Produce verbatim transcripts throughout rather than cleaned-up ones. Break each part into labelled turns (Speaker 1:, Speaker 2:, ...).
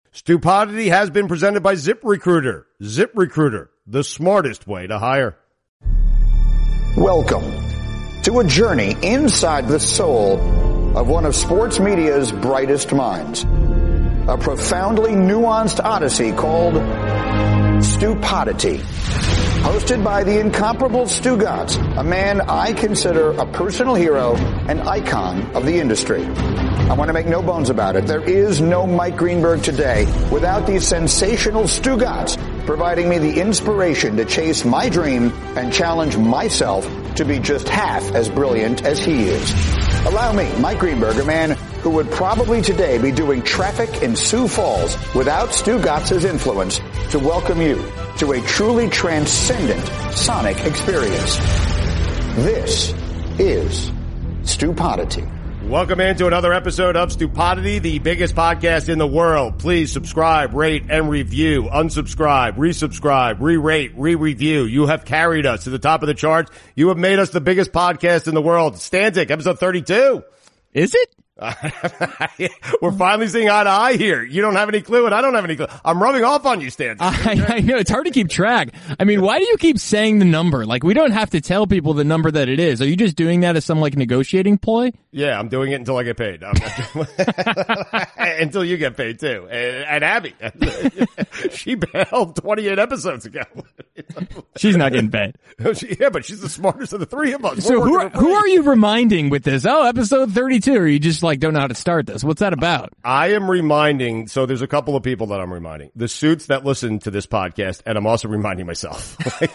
Speaker 1: Stupidity has been presented by ZipRecruiter. ZipRecruiter, the smartest way to hire.
Speaker 2: Welcome to a journey inside the soul of one of sports media's brightest minds. A profoundly nuanced odyssey called Stupidity. Hosted by the incomparable Stugotz, a man I consider a personal hero and icon of the industry. I want to make no bones about it. There is no Mike Greenberg today without the sensational Stugotz providing me the inspiration to chase my dream and challenge myself to be just half as brilliant as he is. Allow me, Mike Greenberg, a man who would probably today be doing traffic in Sioux Falls without Stugotz's influence, to welcome you to a truly transcendent sonic experience. This is Stupidity.
Speaker 1: Welcome into another episode of Stupidity, the biggest podcast in the world. Please subscribe, rate, and review. Unsubscribe, resubscribe, re-rate, re-review. You have carried us to the top of the charts. You have made us the biggest podcast in the world. Stanzik, episode thirty-two.
Speaker 3: Is it?
Speaker 1: We're finally seeing eye to eye here. You don't have any clue, and I don't have any clue. I'm rubbing off on you, Stan.
Speaker 3: I, I know, it's hard to keep track. I mean, why do you keep saying the number? Like, we don't have to tell people the number that it is. Are you just doing that as some, like, negotiating ploy?
Speaker 1: Yeah, I'm doing it until I get paid. Until you get paid, too. And, and Abby, she bailed twenty-eight episodes ago.
Speaker 3: She's not getting paid.
Speaker 1: Yeah, but she's the smartest of the three of us.
Speaker 3: So who are, who are you reminding with this? Oh, episode thirty-two. Or are you just, like, don't know how to start this? What's that about?
Speaker 1: I am reminding, so there's a couple of people that I'm reminding. The suits that listen to this podcast, and I'm also reminding myself.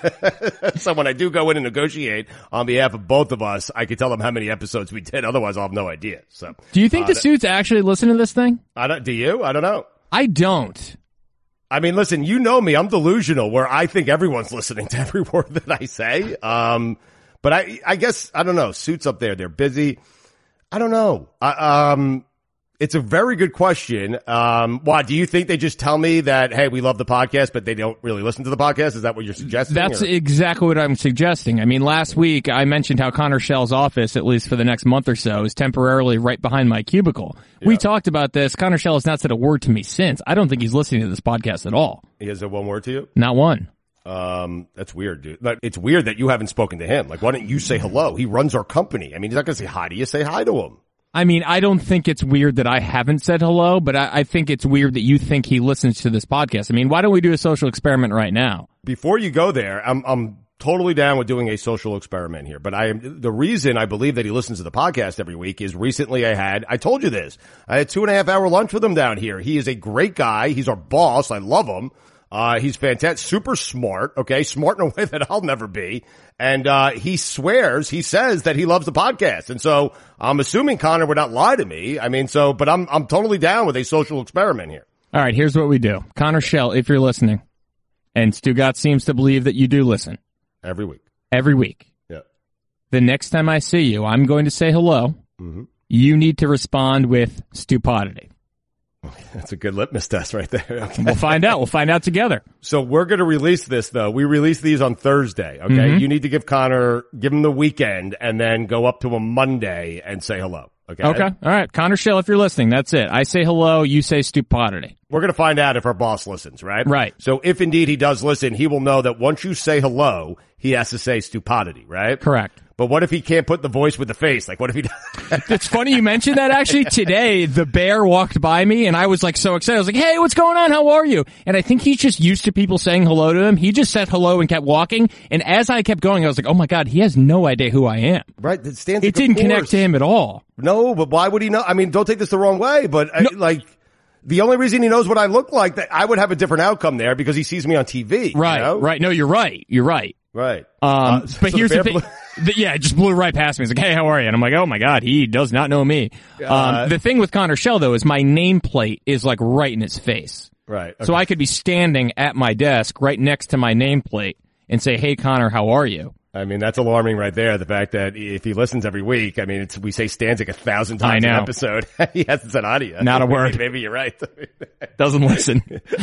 Speaker 1: So when I do go in and negotiate on behalf of both of us, I can tell them how many episodes we did. Otherwise, I'll have no idea. So,
Speaker 3: do you think
Speaker 1: uh,
Speaker 3: the suits actually listen to this thing?
Speaker 1: I don't, do you? I don't know.
Speaker 3: I don't.
Speaker 1: I mean, listen, you know me. I'm delusional where I think everyone's listening to every word that I say. Um, but I, I guess, I don't know. Suits up there, they're busy. I don't know. I, um, it's a very good question. Um, why do you think they just tell me that, hey, we love the podcast, but they don't really listen to the podcast? Is that what you're suggesting?
Speaker 3: That's
Speaker 1: or?
Speaker 3: exactly what I'm suggesting. I mean, last week I mentioned how Connor Schell's office, at least for the next month or so, is temporarily right behind my cubicle. Yeah. We talked about this. Connor Schell has not said a word to me since. I don't think he's listening to this podcast at all.
Speaker 1: He has said one word to you?
Speaker 3: Not one.
Speaker 1: Um, that's weird, dude. Like, it's weird that you haven't spoken to him. Like, why don't you say hello? He runs our company. I mean, he's not going to say hi to you. Say hi to him.
Speaker 3: I mean, I don't think it's weird that I haven't said hello, but I, I think it's weird that you think he listens to this podcast. I mean, why don't we do a social experiment right now?
Speaker 1: Before you go there, I'm, I'm totally down with doing a social experiment here, but I am, the reason I believe that he listens to the podcast every week is recently I had, I told you this, I had two and a half hour lunch with him down here. He is a great guy. He's our boss. I love him. Uh, he's fantastic, super smart, okay, smart in a way that I'll never be. And, uh, he swears, he says that he loves the podcast. And so I'm assuming Connor would not lie to me. I mean, so, but I'm, I'm totally down with a social experiment here.
Speaker 3: All right, here's what we do. Connor Schell, if you're listening, and Stugotz seems to believe that you do listen.
Speaker 1: Every week.
Speaker 3: Every week.
Speaker 1: Yeah.
Speaker 3: The next time I see you, I'm going to say hello. Mm-hmm. You need to respond with Stupidity.
Speaker 1: That's a good litmus test right there. Okay.
Speaker 3: We'll find out. We'll find out together.
Speaker 1: So we're going to release this, though. We release these on Thursday, okay? Mm-hmm. You need to give Connor, give him the weekend, and then go up to him Monday and say hello, okay?
Speaker 3: Okay. All right. Connor Schell, if you're listening, that's it. I say hello, you say Stupidity.
Speaker 1: We're going to find out if our boss listens, right?
Speaker 3: Right.
Speaker 1: So if indeed he does listen, he will know that once you say hello, he has to say Stupidity, right?
Speaker 3: Correct.
Speaker 1: But what if he can't put the voice with the face? Like, what if he does?
Speaker 3: It's funny you mentioned that, actually. Today, the bear walked by me, and I was, like, so excited. I was like, hey, what's going on? How are you? And I think he's just used to people saying hello to him. He just said hello and kept walking. And as I kept going, I was like, oh, my God, he has no idea who I am.
Speaker 1: Right. It, stands
Speaker 3: it didn't connect to him at all.
Speaker 1: No, but why would he know? I mean, don't take this the wrong way, but, no. I, like... The only reason he knows what I look like, that I would have a different outcome there because he sees me on T V.
Speaker 3: Right,
Speaker 1: you know?
Speaker 3: right. No, you're right. You're right.
Speaker 1: Right.
Speaker 3: Um, uh, but
Speaker 1: so
Speaker 3: here's
Speaker 1: the,
Speaker 3: the thing. The, yeah, it just blew right past me. He's like, hey, how are you? And I'm like, oh my God, he does not know me. Uh, um, the thing with Connor Schell, though, is my nameplate is like right in his face.
Speaker 1: Right. Okay.
Speaker 3: So I could be standing at my desk right next to my nameplate and say, hey, Connor, how are you?
Speaker 1: I mean, that's alarming right there. The fact that if he listens every week, I mean, it's, we say Stanzik a thousand times an episode. He hasn't said hi to you.
Speaker 3: Not a
Speaker 1: maybe,
Speaker 3: word.
Speaker 1: Maybe you're right.
Speaker 3: Doesn't listen.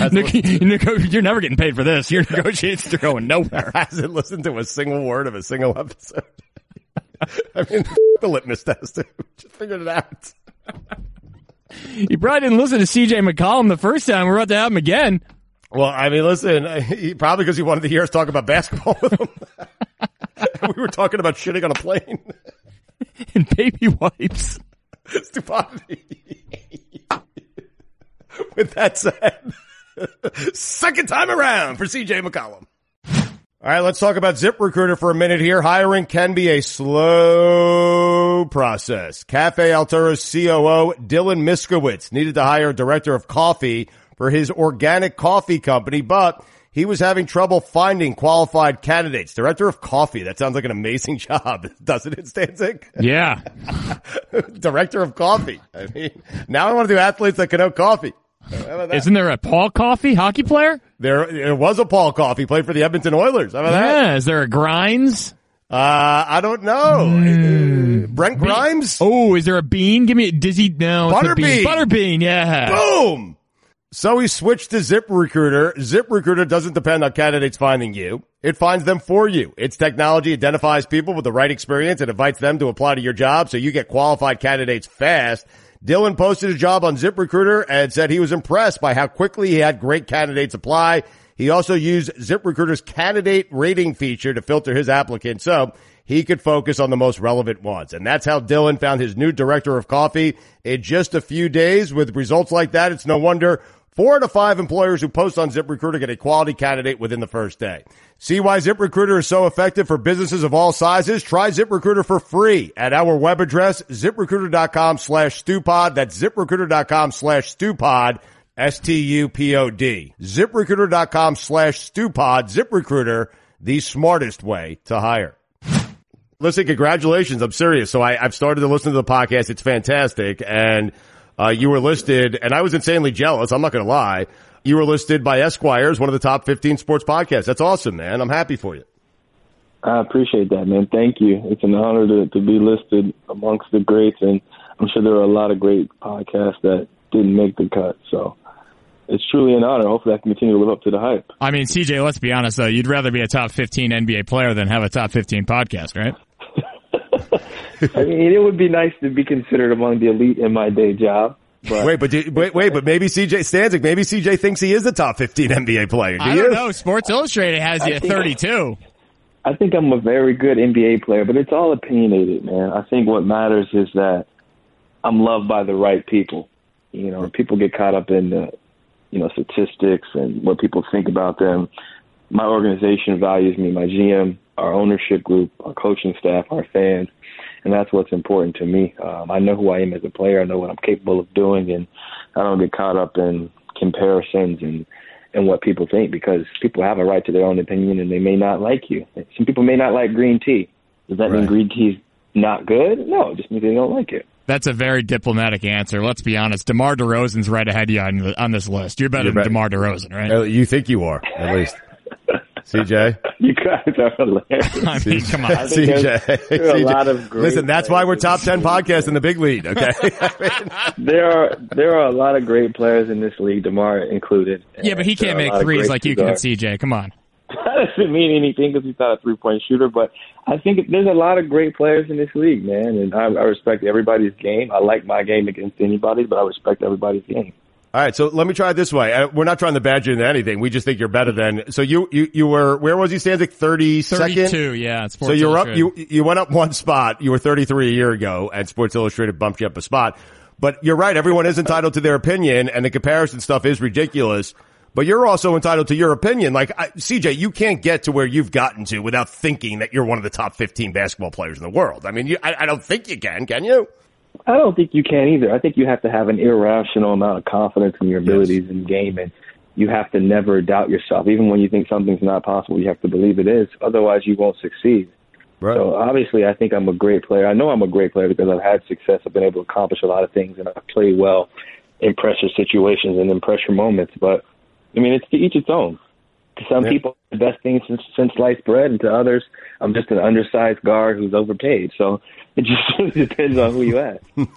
Speaker 3: You're never getting paid for this. Your negotiations are going nowhere.
Speaker 1: Hasn't listened to a single word of a single episode. I mean, the litmus test. Just figured it out.
Speaker 3: You probably didn't listen to C J McCollum the first time. We're about to have him again.
Speaker 1: Well, I mean, listen, he, probably because he wanted to hear us talk about basketball with him. We were talking about shitting on a plane.
Speaker 3: And baby wipes.
Speaker 1: Stupidity. With that said, second time around for C J McCollum. All right, let's talk about ZipRecruiter for a minute here. Hiring can be a slow process. Cafe Altura's C O O, Dylan Miskowitz, needed to hire a director of coffee for his organic coffee company, but he was having trouble finding qualified candidates. Director of coffee, that sounds like an amazing job, doesn't it, Stanzik?
Speaker 3: Yeah.
Speaker 1: Director of coffee. I mean, now I want to do athletes that connote coffee.
Speaker 3: Isn't there a Paul Coffey hockey player?
Speaker 1: There, there was a Paul Coffey, played for the Edmonton Oilers. How about
Speaker 3: yeah,
Speaker 1: that?
Speaker 3: Is there a Grimes?
Speaker 1: Uh, I don't know. Mm. Uh, Brent Grimes?
Speaker 3: Be- oh, is there a Bean? Give me a Dizzy. No,
Speaker 1: Butterbean.
Speaker 3: Butterbean, yeah.
Speaker 1: Boom! So he switched to ZipRecruiter. ZipRecruiter doesn't depend on candidates finding you. It finds them for you. Its technology identifies people with the right experience and invites them to apply to your job so you get qualified candidates fast. Dylan posted a job on ZipRecruiter and said he was impressed by how quickly he had great candidates apply. He also used ZipRecruiter's candidate rating feature to filter his applicants so he could focus on the most relevant ones. And that's how Dylan found his new director of coffee in just a few days. With results like that, it's no wonder four out of five employers who post on ZipRecruiter get a quality candidate within the first day. See why ZipRecruiter is so effective for businesses of all sizes? Try ZipRecruiter for free at our web address, ZipRecruiter.com slash StuPod. That's ZipRecruiter.com slash StuPod, S T U P O D. ZipRecruiter.com slash StuPod. ZipRecruiter, the smartest way to hire. Listen, congratulations. I'm serious. So I, I've started to listen to the podcast. It's fantastic. And uh, you were listed, and I was insanely jealous. I'm not going to lie. You were listed by Esquire as one of the top fifteen sports podcasts. That's awesome, man. I'm happy for you.
Speaker 4: I appreciate that, man. Thank you. It's an honor to, to be listed amongst the greats, and I'm sure there are a lot of great podcasts that didn't make the cut. So it's truly an honor. Hopefully I can continue to live up to the hype.
Speaker 3: I mean, C J, let's be honest, though. You'd rather be a top fifteen N B A player than have a top fifteen podcast, right?
Speaker 4: I mean, it would be nice to be considered among the elite in my day job. But.
Speaker 1: Wait, but do, wait, wait, but maybe C J Stanzik, maybe C J thinks he is the top fifteen N B A player. Do
Speaker 3: I
Speaker 1: you?
Speaker 3: don't know. Sports Illustrated has you at thirty-two.
Speaker 4: I, I think I'm a very good N B A player, but it's all opinionated, man. I think what matters is that I'm loved by the right people. You know, people get caught up in the, you know, statistics and what people think about them. My organization values me, my G M, our ownership group, our coaching staff, our fans. And that's what's important to me. Um, I know who I am as a player. I know what I'm capable of doing, and I don't get caught up in comparisons and, and what people think, because people have a right to their own opinion, and they may not like you. Some people may not like green tea. Does that right. mean green tea's not good? No, it just means they don't like it.
Speaker 3: That's a very diplomatic answer. Let's be honest. DeMar DeRozan's right ahead of you on, the, on this list. You're better You're than DeMar DeRozan, right?
Speaker 1: You think you are, at least. C J?
Speaker 4: You guys are hilarious.
Speaker 3: I mean, come on.
Speaker 1: C J.
Speaker 4: There's, there are a lot of great
Speaker 1: Listen, that's why we're top ten podcasts in the big league, okay? I
Speaker 4: mean, there are there are a lot of great players in this league, DeMar included.
Speaker 3: Yeah, but he can't make threes like you can, C J. Come on.
Speaker 4: That doesn't mean anything because he's not a three-point shooter, but I think there's a lot of great players in this league, man, and I, I respect everybody's game. I like my game against anybody, but I respect everybody's game.
Speaker 1: All right, so let me try it this way. Uh, we're not trying to badger you into anything. We just think you're better than. So you you you were where was he, Stanzik? thirty-second?
Speaker 3: thirty-two, yeah. Sports
Speaker 1: so you're up. You you went up one spot. You were thirty-three a year ago, and Sports Illustrated bumped you up a spot. But you're right. Everyone is entitled to their opinion, and the comparison stuff is ridiculous. But you're also entitled to your opinion. Like I, C J, you can't get to where you've gotten to without thinking that you're one of the top fifteen basketball players in the world. I mean, you, I, I don't think you can. Can you?
Speaker 4: I don't think you can either. I think you have to have an irrational amount of confidence in your abilities yes. in the game, and you have to never doubt yourself. Even when you think something's not possible, you have to believe it is. Otherwise, you won't succeed. Right. So obviously, I think I'm a great player. I know I'm a great player because I've had success. I've been able to accomplish a lot of things, and I've played well in pressure situations and in pressure moments. But, I mean, it's to each its own. To some yeah. people, the best thing since, since sliced bread, and to others, I'm just an undersized guard who's overpaid. So it just really depends on who you ask.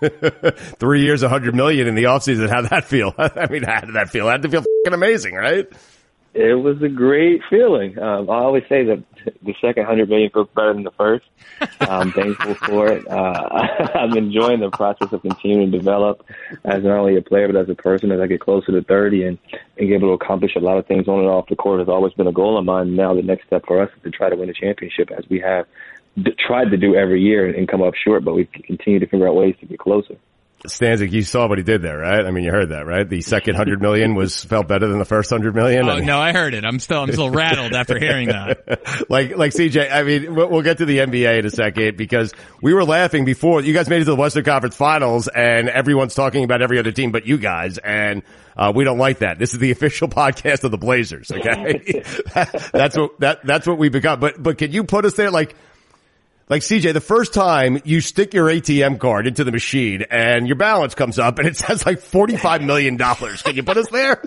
Speaker 1: Three years, a hundred million in the offseason. How'd that feel? I mean, how did that feel? It had to feel fucking amazing, right?
Speaker 4: It was a great feeling. Um, I always say that the second hundred million feels better than the first. I'm thankful for it. Uh, I'm enjoying the process of continuing to develop as not only a player but as a person as I get closer to thirty and, and get able to accomplish a lot of things on and off the court has always been a goal of mine. Now the next step for us is to try to win a championship, as we have d- tried to do every year and, and come up short, but we continue to figure out ways to get closer.
Speaker 1: Stanzik, you saw what he did there, right? I mean, you heard that, right? The second hundred million was felt better than the first hundred million.
Speaker 3: Oh,
Speaker 1: I mean,
Speaker 3: no, I heard it. I'm still, I'm still rattled after hearing that.
Speaker 1: like, like C J, I mean, we'll get to the N B A in a second because we were laughing before. You guys made it to the Western Conference Finals and everyone's talking about every other team but you guys. And, uh, we don't like that. This is the official podcast of the Blazers, okay? that's what, that, that's what we become. But, but can you put us there? Like, Like C J, the first time you stick your A T M card into the machine and your balance comes up and it says like forty-five million dollars. Can you put us there?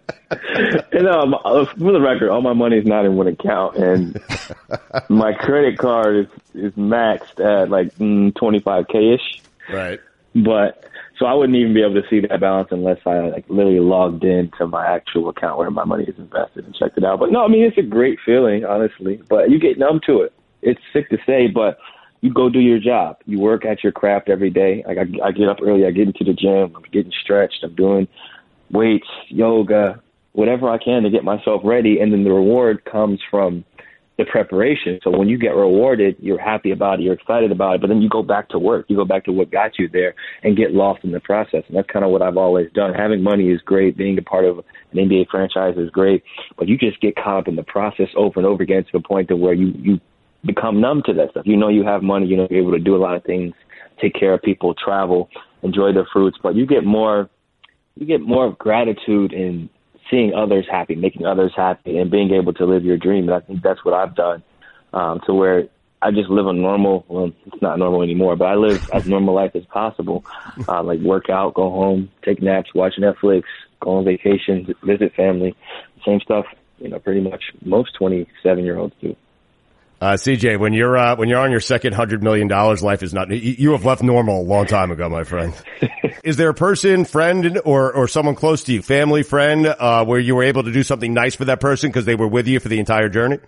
Speaker 4: You know, for the record, all my money is not in one account, and my credit card is, is maxed at like mm, twenty-five K ish.
Speaker 1: Right.
Speaker 4: But so I wouldn't even be able to see that balance unless I like literally logged into my actual account where my money is invested and checked it out. But no, I mean, it's a great feeling, honestly, but you get numb to it. It's sick to say, but you go do your job. You work at your craft every day. Like I, I get up early. I get into the gym. I'm getting stretched. I'm doing weights, yoga, whatever I can to get myself ready. And then the reward comes from the preparation. So when you get rewarded, you're happy about it. You're excited about it. But then you go back to work. You go back to what got you there and get lost in the process. And that's kind of what I've always done. Having money is great. Being a part of an N B A franchise is great. But you just get caught up in the process over and over again to the point to where you, you, become numb to that stuff. You know you have money, you know you're able to do a lot of things, take care of people, travel, enjoy the fruits, but you get more you get more gratitude in seeing others happy, making others happy, and being able to live your dream. And I think that's what I've done, um, to where I just live a normal, well, it's not normal anymore, but I live as normal life as possible. Uh, like work out, go home, take naps, watch Netflix, go on vacation, visit family, same stuff, you know, pretty much most twenty-seven-year-olds do.
Speaker 1: Uh, C J, when you're, uh, when you're on your second hundred million dollars, life is not, you, you have left normal a long time ago, my friend. Is there a person, friend, or, or someone close to you, family, friend, uh, where you were able to do something nice for that person because they were with you for the entire journey?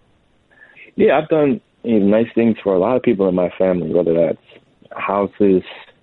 Speaker 4: Yeah, I've done you know, nice things for a lot of people in my family, whether that's houses.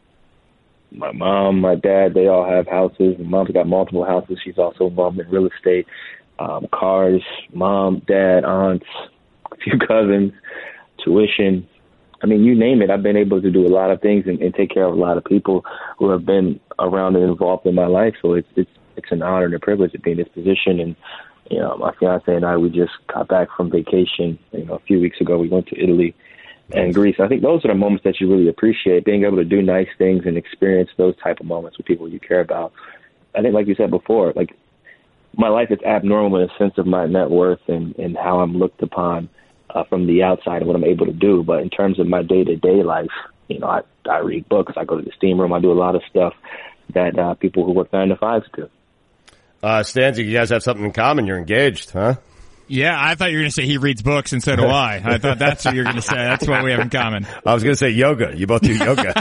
Speaker 4: My mom, my dad, they all have houses. My mom's got multiple houses. She's also involved in real estate, um, cars, mom, dad, aunts, a few cousins, tuition. I mean, you name it. I've been able to do a lot of things and, and take care of a lot of people who have been around and involved in my life. So it's it's it's an honor and a privilege to be in this position. And you know, my fiance and I, we just got back from vacation. You know, a few weeks ago, we went to Italy and Greece. I think those are the moments that you really appreciate, being able to do nice things and experience those type of moments with people you care about. I think, like you said before, like my life is abnormal in a sense of my net worth and, and how I'm looked upon uh, from the outside and what I'm able to do. But in terms of my day-to-day life, you know, I, I read books, I go to the steam room, I do a lot of stuff that uh, people who work nine to fives do.
Speaker 1: Uh, Stanzik, you guys have something in common. You're engaged, huh?
Speaker 3: Yeah, I thought you were going to say he reads books, and so do I. I thought that's what you were going to say. That's what we have in common.
Speaker 1: I was going to say yoga. You both do yoga.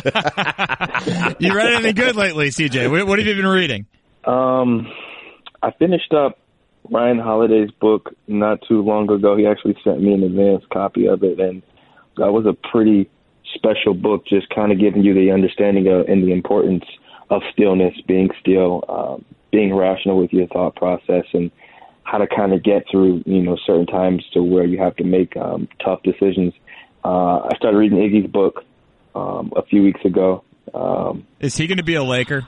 Speaker 3: You read anything good lately, C J? What, what have you been reading?
Speaker 4: Um, I finished up Ryan Holiday's book not too long ago. He actually sent me an advanced copy of it, and that was a pretty special book, just kind of giving you the understanding of and the importance of stillness, being still, um, being rational with your thought process, and how to kind of get through, you know, certain times to where you have to make um, tough decisions. Uh, I started reading Iggy's book um, a few weeks ago. Um,
Speaker 3: Is he going to be a Laker?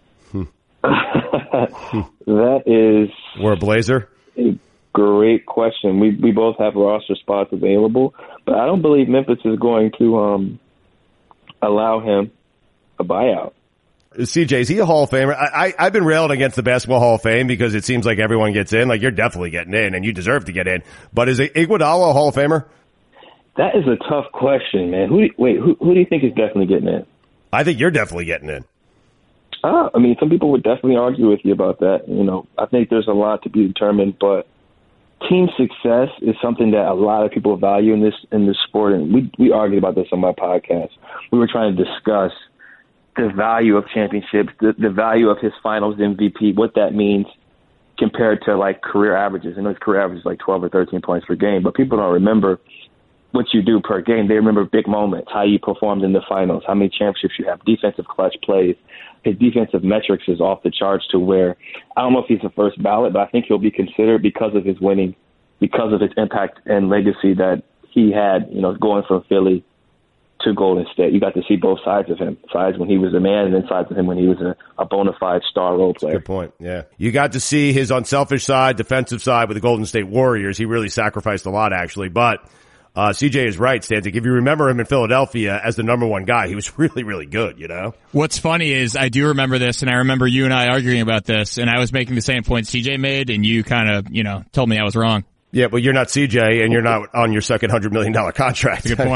Speaker 4: That is...
Speaker 1: We're a Blazer?
Speaker 4: A great question. We we both have roster spots available, but I don't believe Memphis is going to um, allow him a buyout.
Speaker 1: C J, is he a Hall of Famer? I, I, I've been railing against the Basketball Hall of Fame because it seems like everyone gets in. Like, you're definitely getting in, and you deserve to get in. But is Iguodala a Hall of Famer?
Speaker 4: That is a tough question, man. Who do, wait, who, who do you think is definitely getting in?
Speaker 1: I think you're definitely getting in.
Speaker 4: Ah, I mean, some people would definitely argue with you about that. You know, I think there's a lot to be determined, but team success is something that a lot of people value in this in this sport, and we we argued about this on my podcast. We were trying to discuss the value of championships, the, the value of his finals M V P, what that means compared to like career averages. I know his career average is like twelve or thirteen points per game, but people don't remember what you do per game. They remember big moments, how you performed in the finals, how many championships you have, defensive clutch plays. His defensive metrics is off the charts to where I don't know if he's the first ballot, but I think he'll be considered because of his winning, because of his impact and legacy that he had, you know, going from Philly to Golden State. You got to see both sides of him, sides when he was a man and then sides of him when he was a, a bona fide star role player.
Speaker 1: Good point. Yeah. You got to see his unselfish side, defensive side with the Golden State Warriors. He really sacrificed a lot, actually. But uh C J is right, Stanzik. If you remember him in Philadelphia as the number one guy, he was really, really good, you know?
Speaker 3: What's funny is I do remember this, and I remember you and I arguing about this, and I was making the same point C J made, and you kind of, you know, told me I was wrong.
Speaker 1: Yeah, but you're not C J, and you're not on your second one hundred million dollars contract.
Speaker 3: That's a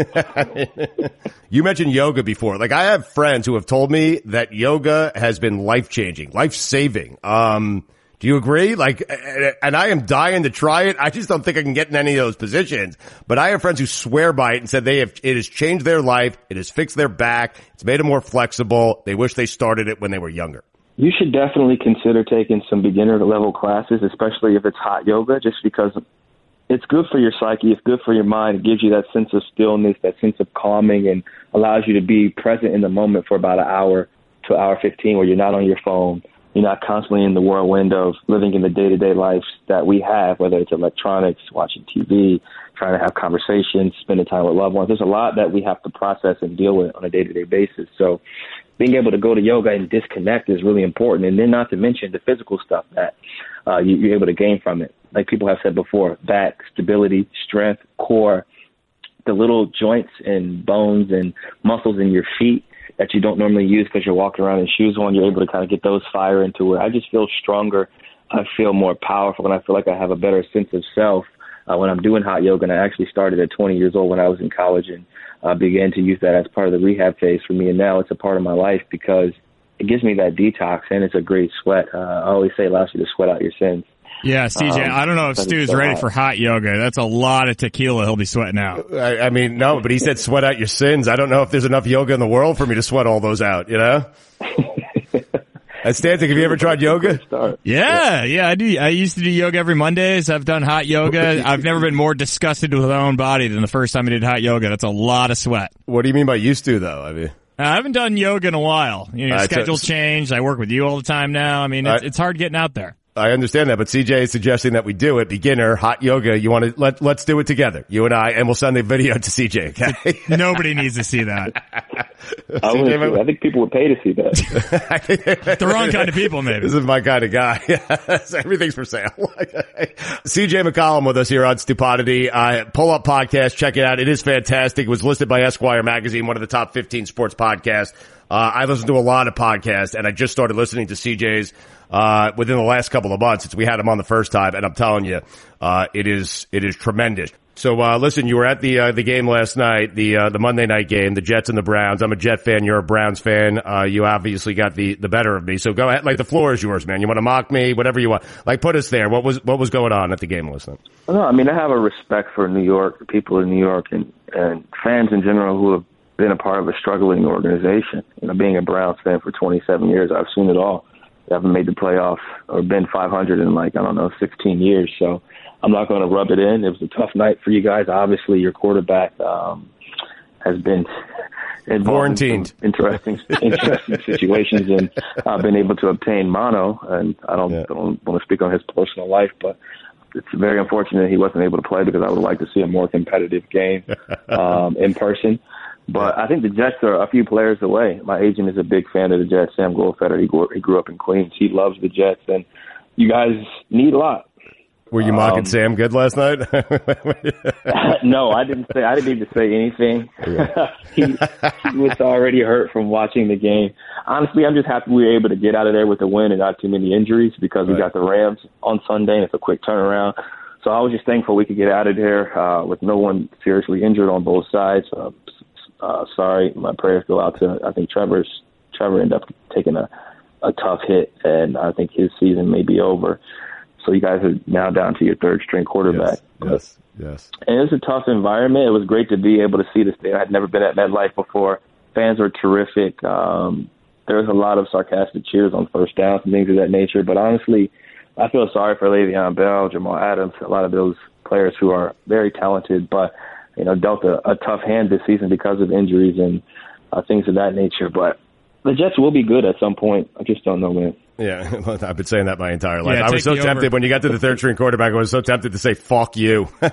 Speaker 3: good
Speaker 1: point. You mentioned yoga before. Like, I have friends who have told me that yoga has been life-changing, life-saving. Um, do you agree? Like, and I am dying to try it. I just don't think I can get in any of those positions. But I have friends who swear by it and said they have, it has changed their life. It has fixed their back. It's made them more flexible. They wish they started it when they were younger.
Speaker 4: You should definitely consider taking some beginner level classes, especially if it's hot yoga, just because it's good for your psyche. It's good for your mind. It gives you that sense of stillness, that sense of calming, and allows you to be present in the moment for about an hour to an hour fifteen where you're not on your phone. You're not constantly in the whirlwind of living in the day-to-day lives that we have, whether it's electronics, watching T V, trying to have conversations, spending time with loved ones. There's a lot that we have to process and deal with on a day-to-day basis. So being able to go to yoga and disconnect is really important. And then not to mention the physical stuff that uh, you, you're able to gain from it. Like people have said before, back, stability, strength, core, the little joints and bones and muscles in your feet that you don't normally use because you're walking around in shoes on, you're able to kind of get those fire into where I just feel stronger. I feel more powerful, and I feel like I have a better sense of self uh, when I'm doing hot yoga. And I actually started at twenty years old when I was in college and uh, began to use that as part of the rehab phase for me. And now it's a part of my life because it gives me that detox, and it's a great sweat. Uh, I always say it allows you to sweat out your sins.
Speaker 3: Yeah, C J, um, I don't know if Stu's so ready hot. for hot yoga. That's a lot of tequila he'll be sweating out.
Speaker 1: I, I mean, no, but he said sweat out your sins. I don't know if there's enough yoga in the world for me to sweat all those out, you know? And Stanzik, have you ever tried yoga?
Speaker 3: Yeah, yeah, I do. I used to do yoga every Mondays. I've done hot yoga. I've never been more disgusted with my own body than the first time I did hot yoga. That's a lot of sweat.
Speaker 1: What do you mean by used to, though? I mean,
Speaker 3: I haven't done yoga in a while. You know, uh, schedule changed. I work with you all the time now. I mean, it's, uh, it's hard getting out there.
Speaker 1: I understand that, but C J is suggesting that we do it. Beginner, hot yoga. You want to, let, let's do it together. You and I, and we'll send the video to C J, okay?
Speaker 3: Nobody needs to see that.
Speaker 4: I, C J, I think people would pay to see that.
Speaker 3: The wrong kind of people, maybe.
Speaker 1: This is my kind of guy. Everything's for sale. C J McCollum with us here on Stupidity. Uh, Pull Up Podcast. Check it out. It is fantastic. It was listed by Esquire Magazine, one of the top fifteen sports podcasts. Uh, I listen to a lot of podcasts, and I just started listening to C J's uh within the last couple of months since we had him on the first time, and I'm telling you, uh it is it is tremendous. So uh listen, you were at the uh, the game last night, the uh the Monday night game, the Jets and the Browns. I'm a Jet fan, you're a Browns fan. Uh you obviously got the the better of me. So go ahead, like the floor is yours, man. You want to mock me, whatever you want. Like put us there. What was what was going on at the game last night?
Speaker 4: No, I mean, I have a respect for New York, the people in New York, and and fans in general who have been a part of a struggling organization. You know, being a Browns fan for twenty-seven years, I've seen it all. I haven't made the playoffs or been five hundred in like, I don't know, sixteen years. So I'm not going to rub it in. It was a tough night for you guys. Obviously, your quarterback um, has been involved in some interesting, interesting situations and uh, been able to obtain mono. And I don't, yeah. don't want to speak on his personal life, but it's very unfortunate he wasn't able to play because I would like to see a more competitive game um, in person. But I think the Jets are a few players away. My agent is a big fan of the Jets, Sam Goldfeder. He grew, he grew up in Queens. He loves the Jets, and you guys need a lot.
Speaker 1: Were you mocking um, Sam good last night?
Speaker 4: No, I didn't say. I didn't need to say anything. Yeah. he, he was already hurt from watching the game. Honestly, I'm just happy we were able to get out of there with a win and not too many injuries because right. we got the Rams on Sunday, and it's a quick turnaround. So I was just thankful we could get out of there uh, with no one seriously injured on both sides. Uh, Uh, sorry, my prayers go out to, I think Trevor's, Trevor ended up taking a, a tough hit, and I think his season may be over. So you guys are now down to your third string quarterback.
Speaker 1: Yes, yes, yes.
Speaker 4: And it's a tough environment. It was great to be able to see this thing. I'd never been at MetLife before. Fans are terrific. Um, there was a lot of sarcastic cheers on first downs and things of that nature, but honestly, I feel sorry for Le'Veon Bell, Jamal Adams, a lot of those players who are very talented, but, you know, dealt a, a tough hand this season because of injuries and uh, things of that nature. But the Jets will be good at some point. I just don't know when.
Speaker 1: Yeah, I've been saying that my entire life.
Speaker 3: Yeah,
Speaker 1: I was so tempted
Speaker 3: over.
Speaker 1: when you got to the third string quarterback. I was so tempted to say "fuck you." I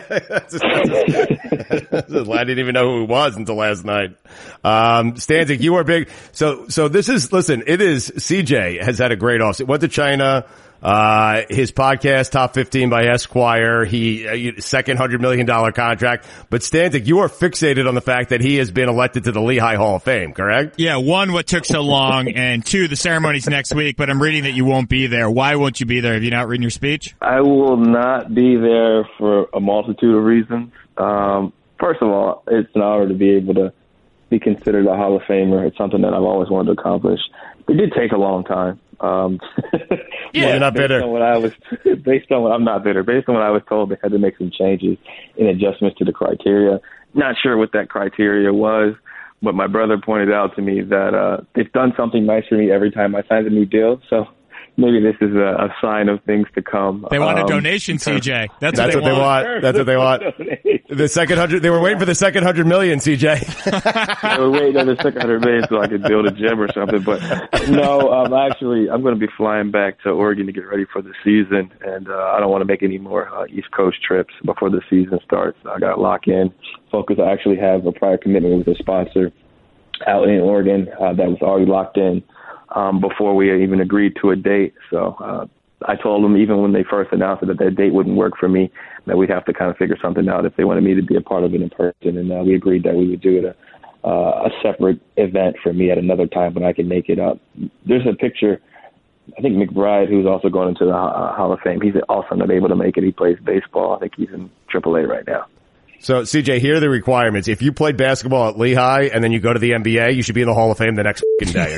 Speaker 1: didn't even know who he was until last night. Um, Stanzik, you are big. So, so this is listen. It is C J has had a great offseason. Went to China. Uh, his podcast, Top fifteen by Esquire, he, uh, second hundred million dollar contract. But Stanzik, you are fixated on the fact that he has been elected to the Lehigh Hall of Fame, correct?
Speaker 5: Yeah, one, what took so long, and two, the ceremony's next week, but I'm reading that you won't be there. Why won't you be there? Have you not written your speech?
Speaker 4: I will not be there for a multitude of reasons. Um, first of all, it's an honor to be able to be considered a Hall of Famer. It's something that I've always wanted to accomplish. It did take a long time. Um,
Speaker 1: yeah, you're not
Speaker 4: based
Speaker 1: bitter.
Speaker 4: On what I was, based on what I'm not bitter. Based on what I was told, they had to make some changes and adjustments to the criteria. Not sure what that criteria was, but my brother pointed out to me that uh, they've done something nice for me every time I signed a new deal. So maybe this is a, a sign of things to come.
Speaker 5: They want
Speaker 4: um,
Speaker 5: a donation, C J. That's,
Speaker 1: That's
Speaker 5: what,
Speaker 1: what
Speaker 5: they,
Speaker 1: they
Speaker 5: want.
Speaker 1: want. That's what they want. The second hundred. They were waiting for the second hundred million, C J.
Speaker 4: They were waiting on the second hundred million so I could build a gym or something. But no, um, actually, I'm going to be flying back to Oregon to get ready for the season, and uh, I don't want to make any more uh, East Coast trips before the season starts. I got to lock in, focus. I actually have a prior commitment with a sponsor out in Oregon uh, that was already locked in um, before we even agreed to a date. So uh, I told them even when they first announced it that that date wouldn't work for me, that we'd have to kind of figure something out if they wanted me to be a part of it in person. And uh, we agreed that we would do it a, uh, a separate event for me at another time when I can make it up. There's a picture, I think McBride, who's also going into the uh, Hall of Fame, he's also not able to make it. He plays baseball. I think he's in triple A right now.
Speaker 1: So, C J, here are the requirements. If you played basketball at Lehigh and then you go to the N B A, you should be in the Hall of Fame the next fucking day,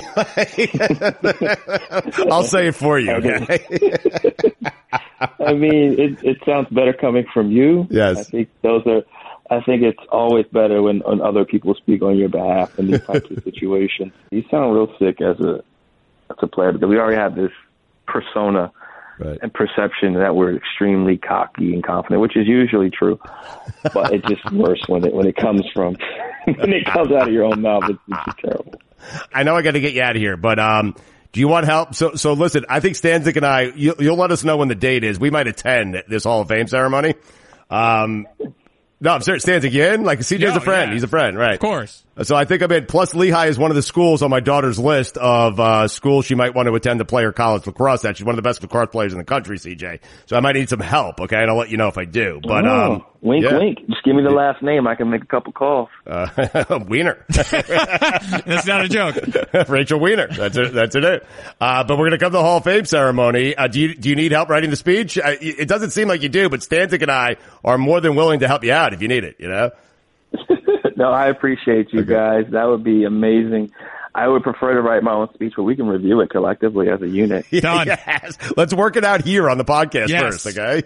Speaker 1: okay? I'll say it for you, okay?
Speaker 4: I mean, it, it sounds better coming from you.
Speaker 1: Yes.
Speaker 4: I think those are, I think it's always better when, when other people speak on your behalf in these types of situations. You sound real sick as a, as a player because we already have this persona Right. and perception that we're extremely cocky and confident, which is usually true, but it's just worse when it when it comes from when it comes out of your own mouth. It's, it's terrible.
Speaker 1: I know I got to get you out of here, but um, do you want help? So, so listen. I think Stanzik and I, you, you'll let us know when the date is. We might attend this Hall of Fame ceremony. Um, no, I'm serious. Stanzik, you in? Like C J's
Speaker 5: No,
Speaker 1: a friend.
Speaker 5: yeah.
Speaker 1: He's a friend, right?
Speaker 5: Of course.
Speaker 1: So I think I'm in. Plus, Lehigh is one of the schools on my daughter's list of uh schools she might want to attend to play her college lacrosse at. She's one of the best lacrosse players in the country, C J. So I might need some help, okay? And I'll let you know if I do. But
Speaker 4: oh,
Speaker 1: um,
Speaker 4: wink,
Speaker 1: yeah.
Speaker 4: wink. Just give me the last name. I can make a couple calls.
Speaker 1: Uh, Wiener.
Speaker 5: That's not a joke.
Speaker 1: Rachel Wiener. That's it. That's it. Uh, but we're going to come to the Hall of Fame ceremony. Uh, do you, do you need help writing the speech? Uh, it doesn't seem like you do, but Stanzik and I are more than willing to help you out if you need it, you know?
Speaker 4: No, I appreciate you
Speaker 1: Okay.
Speaker 4: guys. That would be amazing. I would prefer to write my own speech, but we can review it collectively as a unit.
Speaker 5: Done.
Speaker 1: Yes. Let's work it out here on the podcast
Speaker 5: Yes.
Speaker 1: first, okay?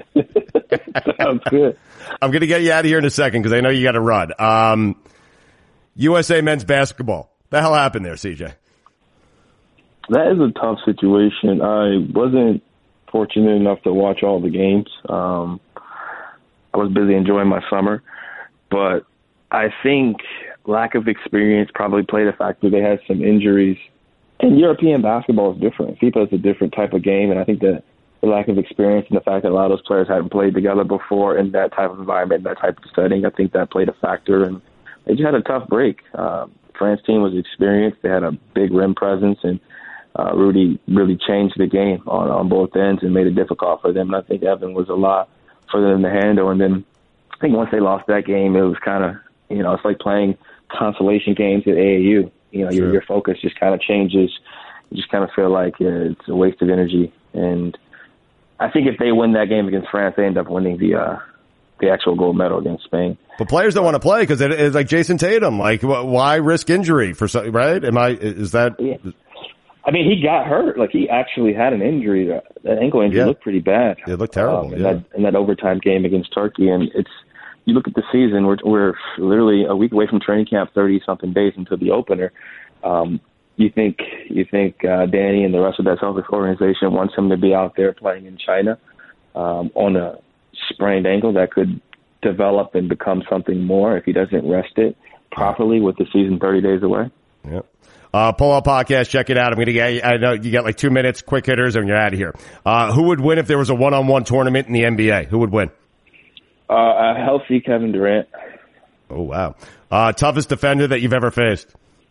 Speaker 4: Sounds good.
Speaker 1: I'm going to get you out of here in a second because I know you got to run. Um, U S A men's basketball. The hell happened there, C J?
Speaker 4: That is a tough situation. I wasn't fortunate enough to watch all the games. Um, I was busy enjoying my summer, but I think lack of experience probably played a factor. They had some injuries. And European basketball is different. FIFA is a different type of game, and I think that the lack of experience and the fact that a lot of those players hadn't played together before in that type of environment, that type of setting, I think that played a factor. And they just had a tough break. Uh, France team was experienced. They had a big rim presence, and uh, Rudy really changed the game on, on both ends and made it difficult for them. And I think Evan was a lot for them to handle. And then I think once they lost that game, it was kind of, you know, it's like playing consolation games at A A U. You know,
Speaker 1: Sure.
Speaker 4: your, your focus just kind of changes. You just kind of feel like uh, it's a waste of energy. And I think if they win that game against France, they end up winning the uh, the actual gold medal against Spain.
Speaker 1: But players don't want to play because it, it's like Jason Tatum. Like, wh- why risk injury for some, right? Am I, is that?
Speaker 4: Yeah. I mean, he got hurt. Like, he actually had an injury. That ankle injury
Speaker 1: Yeah.
Speaker 4: looked pretty bad.
Speaker 1: It looked terrible,
Speaker 4: um, in,
Speaker 1: yeah.
Speaker 4: that, in that overtime game against Turkey. And it's, you look at the season, we're, we're literally a week away from training camp, thirty-something days until the opener. Um, you think you think uh, Danny and the rest of that Celtics organization wants him to be out there playing in China um, on a sprained ankle that could develop and become something more if he doesn't rest it properly with the season thirty days away?
Speaker 1: Yep. Uh, Pull Up Podcast, check it out. I'm going to get, I know you got like two minutes, quick hitters, and you're out of here. Uh, who would win if there was a one-on-one tournament in the N B A? Who would win? Uh,
Speaker 4: a healthy Kevin Durant.
Speaker 1: Oh, wow. Uh, toughest defender that you've ever faced?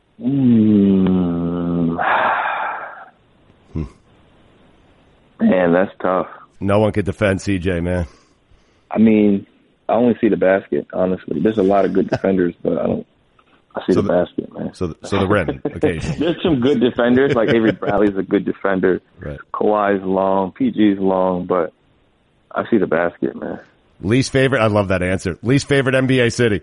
Speaker 4: Mm. Hmm. Man, that's tough.
Speaker 1: No one could defend C J, man.
Speaker 4: I mean, I only see the basket, honestly. There's a lot of good defenders, but I don't. I see so the, the basket, man.
Speaker 1: So, the, so the rim, occasionally.
Speaker 4: There's some good defenders, like Avery Bradley's a good defender.
Speaker 1: Right.
Speaker 4: Kawhi's long, P G's long, but I see the basket, man.
Speaker 1: Least favorite? I love that answer. Least favorite N B A city?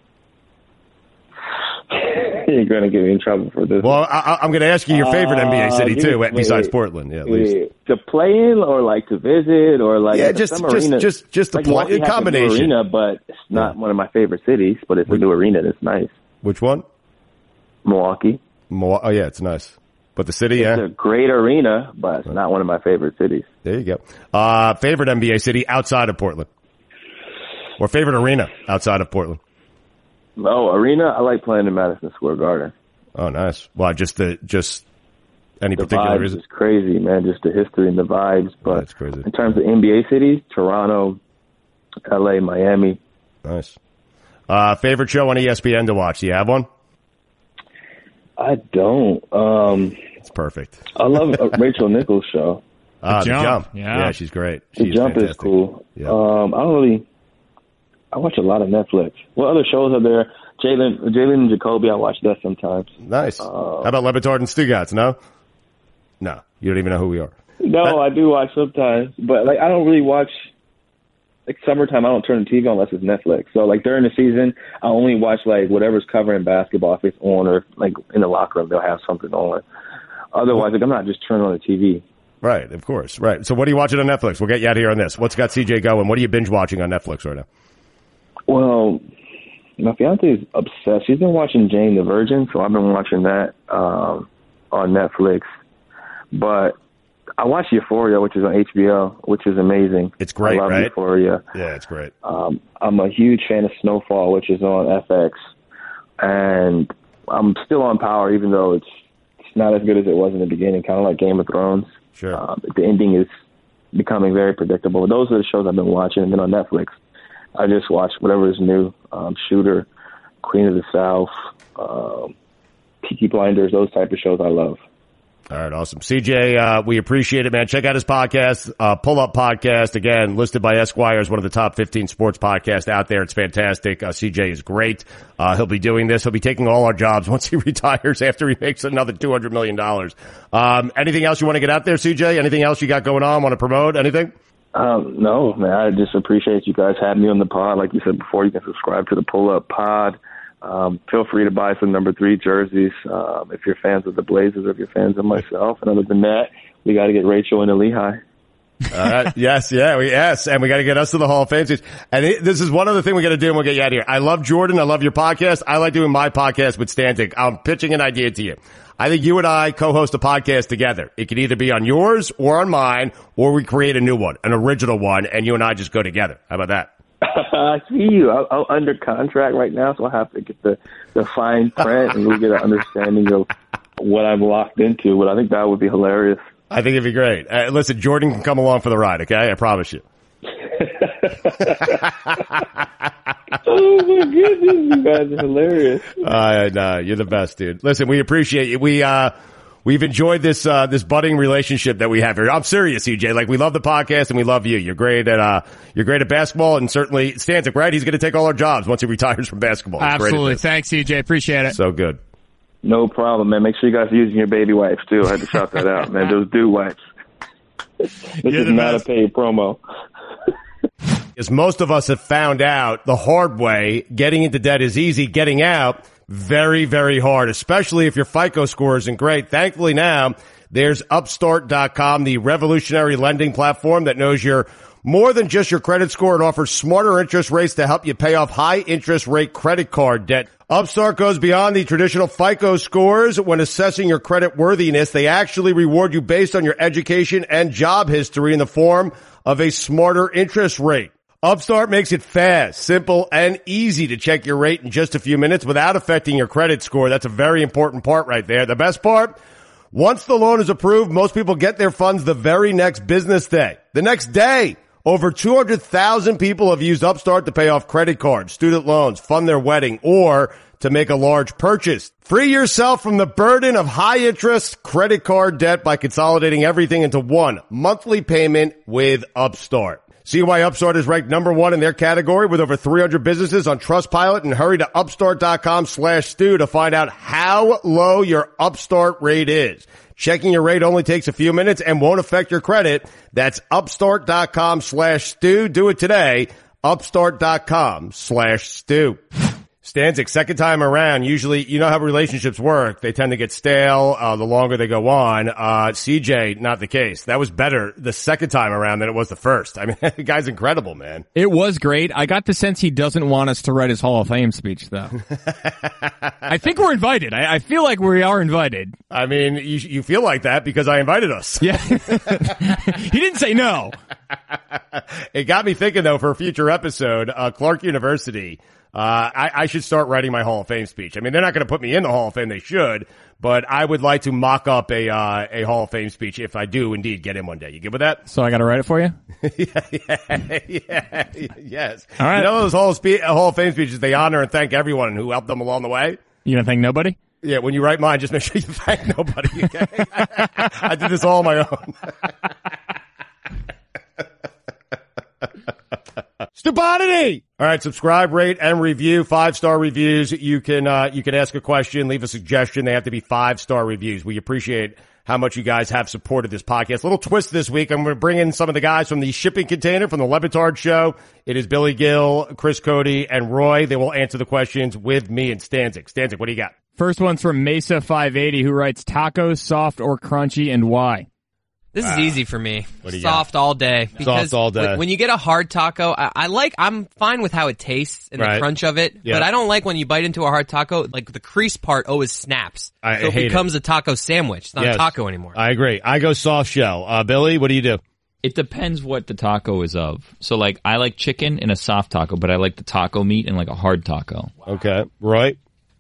Speaker 4: You're going to get me in trouble for this.
Speaker 1: Well, I, I'm going to ask you your favorite uh, N B A city, too, wait, besides Portland. Yeah, at least.
Speaker 4: To play in or like to visit or like
Speaker 1: yeah, just,
Speaker 4: some
Speaker 1: just,
Speaker 4: arena,
Speaker 1: just, just the
Speaker 4: like
Speaker 1: play, combination.
Speaker 4: Arena, but it's not yeah. one of my favorite cities, but it's Which, a new arena that's nice.
Speaker 1: Which one?
Speaker 4: Milwaukee.
Speaker 1: Milwaukee. Oh, yeah, it's nice. But the city,
Speaker 4: it's
Speaker 1: yeah.
Speaker 4: It's a great arena, but it's right. not one of my favorite cities.
Speaker 1: There you go. Uh, favorite N B A city outside of Portland? Or favorite arena outside of Portland?
Speaker 4: Oh, arena? I like playing in Madison Square Garden.
Speaker 1: Oh, nice. Well, just the, just any
Speaker 4: the
Speaker 1: particular
Speaker 4: vibes
Speaker 1: reason?
Speaker 4: It's crazy, man. Just the history and the vibes. But
Speaker 1: That's crazy.
Speaker 4: In terms of N B A cities, Toronto, L A, Miami.
Speaker 1: Nice. Uh, favorite show on E S P N to watch? Do you have one?
Speaker 4: I don't. Um,
Speaker 1: it's perfect.
Speaker 4: I love uh, Rachel Nichols' show.
Speaker 1: Ah,
Speaker 5: the,
Speaker 1: the
Speaker 5: jump.
Speaker 1: jump.
Speaker 5: Yeah.
Speaker 1: yeah, she's great.
Speaker 4: The
Speaker 1: she's
Speaker 4: jump
Speaker 1: fantastic.
Speaker 4: is cool.
Speaker 1: Yeah.
Speaker 4: Um, I don't really. I watch a lot of Netflix. What other shows are there? Jalen, Jalen and Jacoby. I watch that sometimes.
Speaker 1: Nice.
Speaker 4: Uh,
Speaker 1: How about Levitard and Stugotz? No, no, you don't even know who we are.
Speaker 4: No, that, I do watch sometimes, but like I don't really watch. Like summertime, I don't turn the T V on unless it's Netflix. So like during the season, I only watch like whatever's covering basketball. If it's on, or like in the locker room, they'll have something on. Otherwise, like I'm not just turning on the T V.
Speaker 1: Right, of course. Right. So what are you watching on Netflix? We'll get you out here on this. What's got C J going? What are you binge watching on Netflix right now?
Speaker 4: Well, my fiance is obsessed. She's been watching Jane the Virgin, so I've been watching that um, on Netflix. But I watch Euphoria, which is on H B O, which is amazing.
Speaker 1: It's great,
Speaker 4: I love
Speaker 1: right?
Speaker 4: Euphoria.
Speaker 1: Yeah, it's great.
Speaker 4: Um, I'm a huge fan of Snowfall, which is on F X. And I'm still on Power, even though it's, it's not as good as it was in the beginning, kind of like Game of Thrones.
Speaker 1: Sure.
Speaker 4: Um, the ending is becoming very predictable. But those are the shows I've been watching. And then on Netflix, I just watch whatever is new. Um, Shooter, Queen of the South, um, Peaky Blinders, those type of shows I love.
Speaker 1: All right, awesome. C J, uh, we appreciate it, man. Check out his podcast, uh, Pull Up Podcast, again, listed by Esquire as one of the top fifteen sports podcasts out there. It's fantastic. Uh, C J is great. Uh, he'll be doing this. He'll be taking all our jobs once he retires after he makes another two hundred million dollars. Um, anything else you want to get out there, C J? Anything else you got going on? Want to promote? Anything?
Speaker 4: Um, no, man, I just appreciate you guys having me on the pod. Like you said before, you can subscribe to the Pull Up Pod. Um, feel free to buy some number three jerseys um, if you're fans of the Blazers or if you're fans of myself. And other than that, we got to get Rachel into Lehigh.
Speaker 1: All right. Yes, yeah, we, yes. And we got to get us to the Hall of Fame. And it, this is one other thing we got to do, and we'll get you out of here. I love Jordan. I love your podcast. I like doing my podcast with Stantic. I'm pitching an idea to you. I think you and I co-host a podcast together. It can either be on yours or on mine, or we create a new one, an original one, and you and I just go together. How about that?
Speaker 4: I see you. I'm, I'm under contract right now, so I have to get the, the fine print and we get an understanding of what I'm locked into. But I think that would be hilarious.
Speaker 1: I think it'd be great. Uh, listen, Jordan can come along for the ride, okay? I promise you.
Speaker 4: Oh, my goodness. You guys are hilarious.
Speaker 1: Uh, no, you're the best, dude. Listen, we appreciate you. We, uh, We've enjoyed this, uh, this budding relationship that we have here. I'm serious, C J. Like, we love the podcast and we love you. You're great at, uh, you're great at basketball, and certainly Stantic, right? He's going to take all our jobs once he retires from basketball. He's
Speaker 5: Absolutely. Thanks, C J. Appreciate it.
Speaker 1: So good.
Speaker 4: No problem, man. Make sure you guys are using your baby wipes, too. I had to shout that out, man. Those dew wipes. This you're is not best. A paid promo.
Speaker 1: As most of us have found out the hard way, getting into debt is easy. Getting out, very, very hard, especially if your FICO score isn't great. Thankfully now, There's Upstart dot com, the revolutionary lending platform that knows you're more than just your credit score and offers smarter interest rates to help you pay off high interest rate credit card debt. Upstart goes beyond the traditional FICO scores when assessing your credit worthiness. They actually reward you based on your education and job history in the form of a smarter interest rate. Upstart makes it fast, simple, and easy to check your rate in just a few minutes without affecting your credit score. That's a very important part right there. The best part? Once the loan is approved, most people get their funds the very next business day. The next day, over two hundred thousand people have used Upstart to pay off credit cards, student loans, fund their wedding, or to make a large purchase. Free yourself from the burden of high-interest credit card debt by consolidating everything into one monthly payment with Upstart. See why Upstart is ranked number one in their category with over three hundred businesses on Trustpilot, and hurry to upstart dot com slash Stu to find out how low your Upstart rate is. Checking your rate only takes a few minutes and won't affect your credit. That's upstart dot com slash Stu. Do it today. upstart dot com slash Stu. Stanzik, second time around, usually, you know how relationships work. They tend to get stale uh, the longer they go on. Uh, C J, not the case. That was better the second time around than it was the first. I mean, the guy's incredible, man.
Speaker 3: It was great. I got the sense he doesn't want us to write his Hall of Fame speech, though. I think we're invited. I, I feel like we are invited.
Speaker 1: I mean, you, you feel like that because I invited us.
Speaker 3: Yeah. He didn't say no.
Speaker 1: It got me thinking, though, for a future episode, uh, Clark University. Uh, I, I should start writing my Hall of Fame speech. I mean, they're not going to put me in the Hall of Fame. They should, but I would like to mock up a, uh, a Hall of Fame speech if I do indeed get in one day. You good with that?
Speaker 3: So I got to write it for you?
Speaker 1: yeah, yeah, yeah, yes.
Speaker 3: All right.
Speaker 1: You know those Hall of, Spe- Hall of Fame speeches, they honor and thank everyone who helped them along the way?
Speaker 3: You gonna thank nobody?
Speaker 1: Yeah, when you write mine, just make sure you thank nobody, okay? I did this all on my own. Stupidity! All right, subscribe, rate, and review. Five-star reviews. You can, uh, you can ask a question, leave a suggestion. They have to be five-star reviews. We appreciate how much you guys have supported this podcast. Little twist this week. I'm going to bring in some of the guys from the shipping container from the Le Batard Show. It is Billy Gill, Chris Cody, and Roy. They will answer the questions with me and Stanzik. Stanzik, what do you got?
Speaker 3: First one's from Mesa five eighty, who writes, tacos, soft or crunchy, and why?
Speaker 6: This is easy for me.
Speaker 1: What do you
Speaker 6: Soft
Speaker 1: got?
Speaker 6: all day. Because
Speaker 1: Soft all day.
Speaker 6: When, when you get a hard taco, I, I like, I'm fine with how it tastes and
Speaker 1: Right.
Speaker 6: the crunch of it,
Speaker 1: Yeah.
Speaker 6: but I don't like when you bite into a hard taco, like the crease part always snaps.
Speaker 1: I
Speaker 6: so it
Speaker 1: hate
Speaker 6: becomes a taco sandwich. It's not
Speaker 1: Yes.
Speaker 6: a taco anymore.
Speaker 1: I agree. I go soft shell. Uh, Billy, what do you do?
Speaker 7: It depends what the taco is of. So, like, I like chicken in a soft taco, but I like the taco meat in, like, a hard taco.
Speaker 1: Okay. Roy?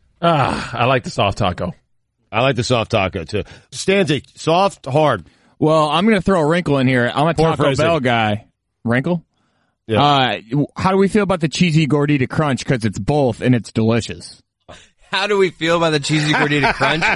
Speaker 8: Ah, I like the soft taco.
Speaker 1: I like the soft taco, too. Stanzik, soft, hard.
Speaker 3: Well, I'm going to throw a wrinkle in here. I'm a
Speaker 1: Poor
Speaker 3: Taco
Speaker 1: phrasing.
Speaker 3: Bell guy. Wrinkle?
Speaker 1: Yeah.
Speaker 3: Uh, how do we feel about the cheesy gordita crunch? Because it's both and it's delicious.
Speaker 6: How do we feel about the cheesy gordita crunch?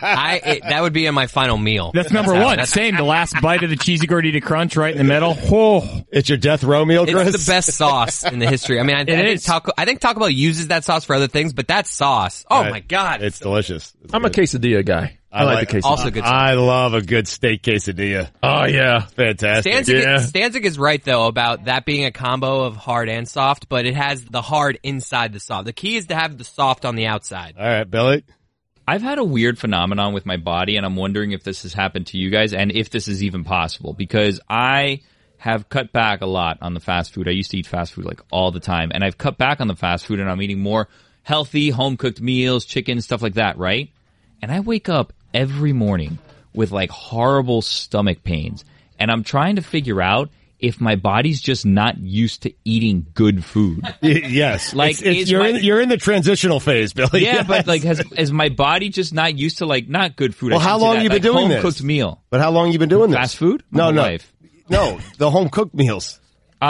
Speaker 6: I it, that would be in my final meal.
Speaker 3: That's number
Speaker 6: how-
Speaker 3: one.
Speaker 6: that's-
Speaker 3: Same. The last bite of the cheesy gordita crunch right in the middle. Oh,
Speaker 1: It's your death row meal, Chris?
Speaker 6: It's the best sauce in the history. I mean, I, I think
Speaker 3: is.
Speaker 6: Taco. I think Taco Bell uses that sauce for other things, but that sauce, oh
Speaker 1: Right.
Speaker 6: my god,
Speaker 1: It's delicious. It's
Speaker 8: I'm a
Speaker 1: good.
Speaker 8: quesadilla guy. I, like, the quesadilla.
Speaker 6: also good. Sauce.
Speaker 1: I love a good steak quesadilla.
Speaker 8: Oh, yeah.
Speaker 1: Fantastic.
Speaker 6: Stanzik,
Speaker 8: Yeah.
Speaker 6: Stanzik is right though about that being a combo of hard and soft, but it has the hard inside the soft. The key is to have the soft on the outside.
Speaker 1: All right, Billy.
Speaker 7: I've had a weird phenomenon with my body, and I'm wondering if this has happened to you guys and if this is even possible, because I have cut back a lot on the fast food. I used to eat fast food like all the time, and I've cut back on the fast food, and I'm eating more healthy, home-cooked meals, chicken, stuff like that, right? And I wake up every morning with like horrible stomach pains, and I'm trying to figure out if my body's just not used to eating good food.
Speaker 1: Y- yes.
Speaker 7: Like,
Speaker 1: It's- it's-
Speaker 7: is
Speaker 1: you're,
Speaker 7: my-
Speaker 1: in, you're in the transitional phase, Billy.
Speaker 7: Yeah,
Speaker 1: Yes.
Speaker 7: but like, has is my body just not used to like not good food? I
Speaker 1: Well, how
Speaker 7: shouldn't say
Speaker 1: long
Speaker 7: that,
Speaker 1: you been
Speaker 7: like,
Speaker 1: doing
Speaker 7: home
Speaker 1: this?
Speaker 7: cooked meal?
Speaker 1: But how long you been doing this?
Speaker 7: Fast food?
Speaker 1: No,
Speaker 7: My
Speaker 1: no.
Speaker 7: life.
Speaker 1: No, the home cooked meals.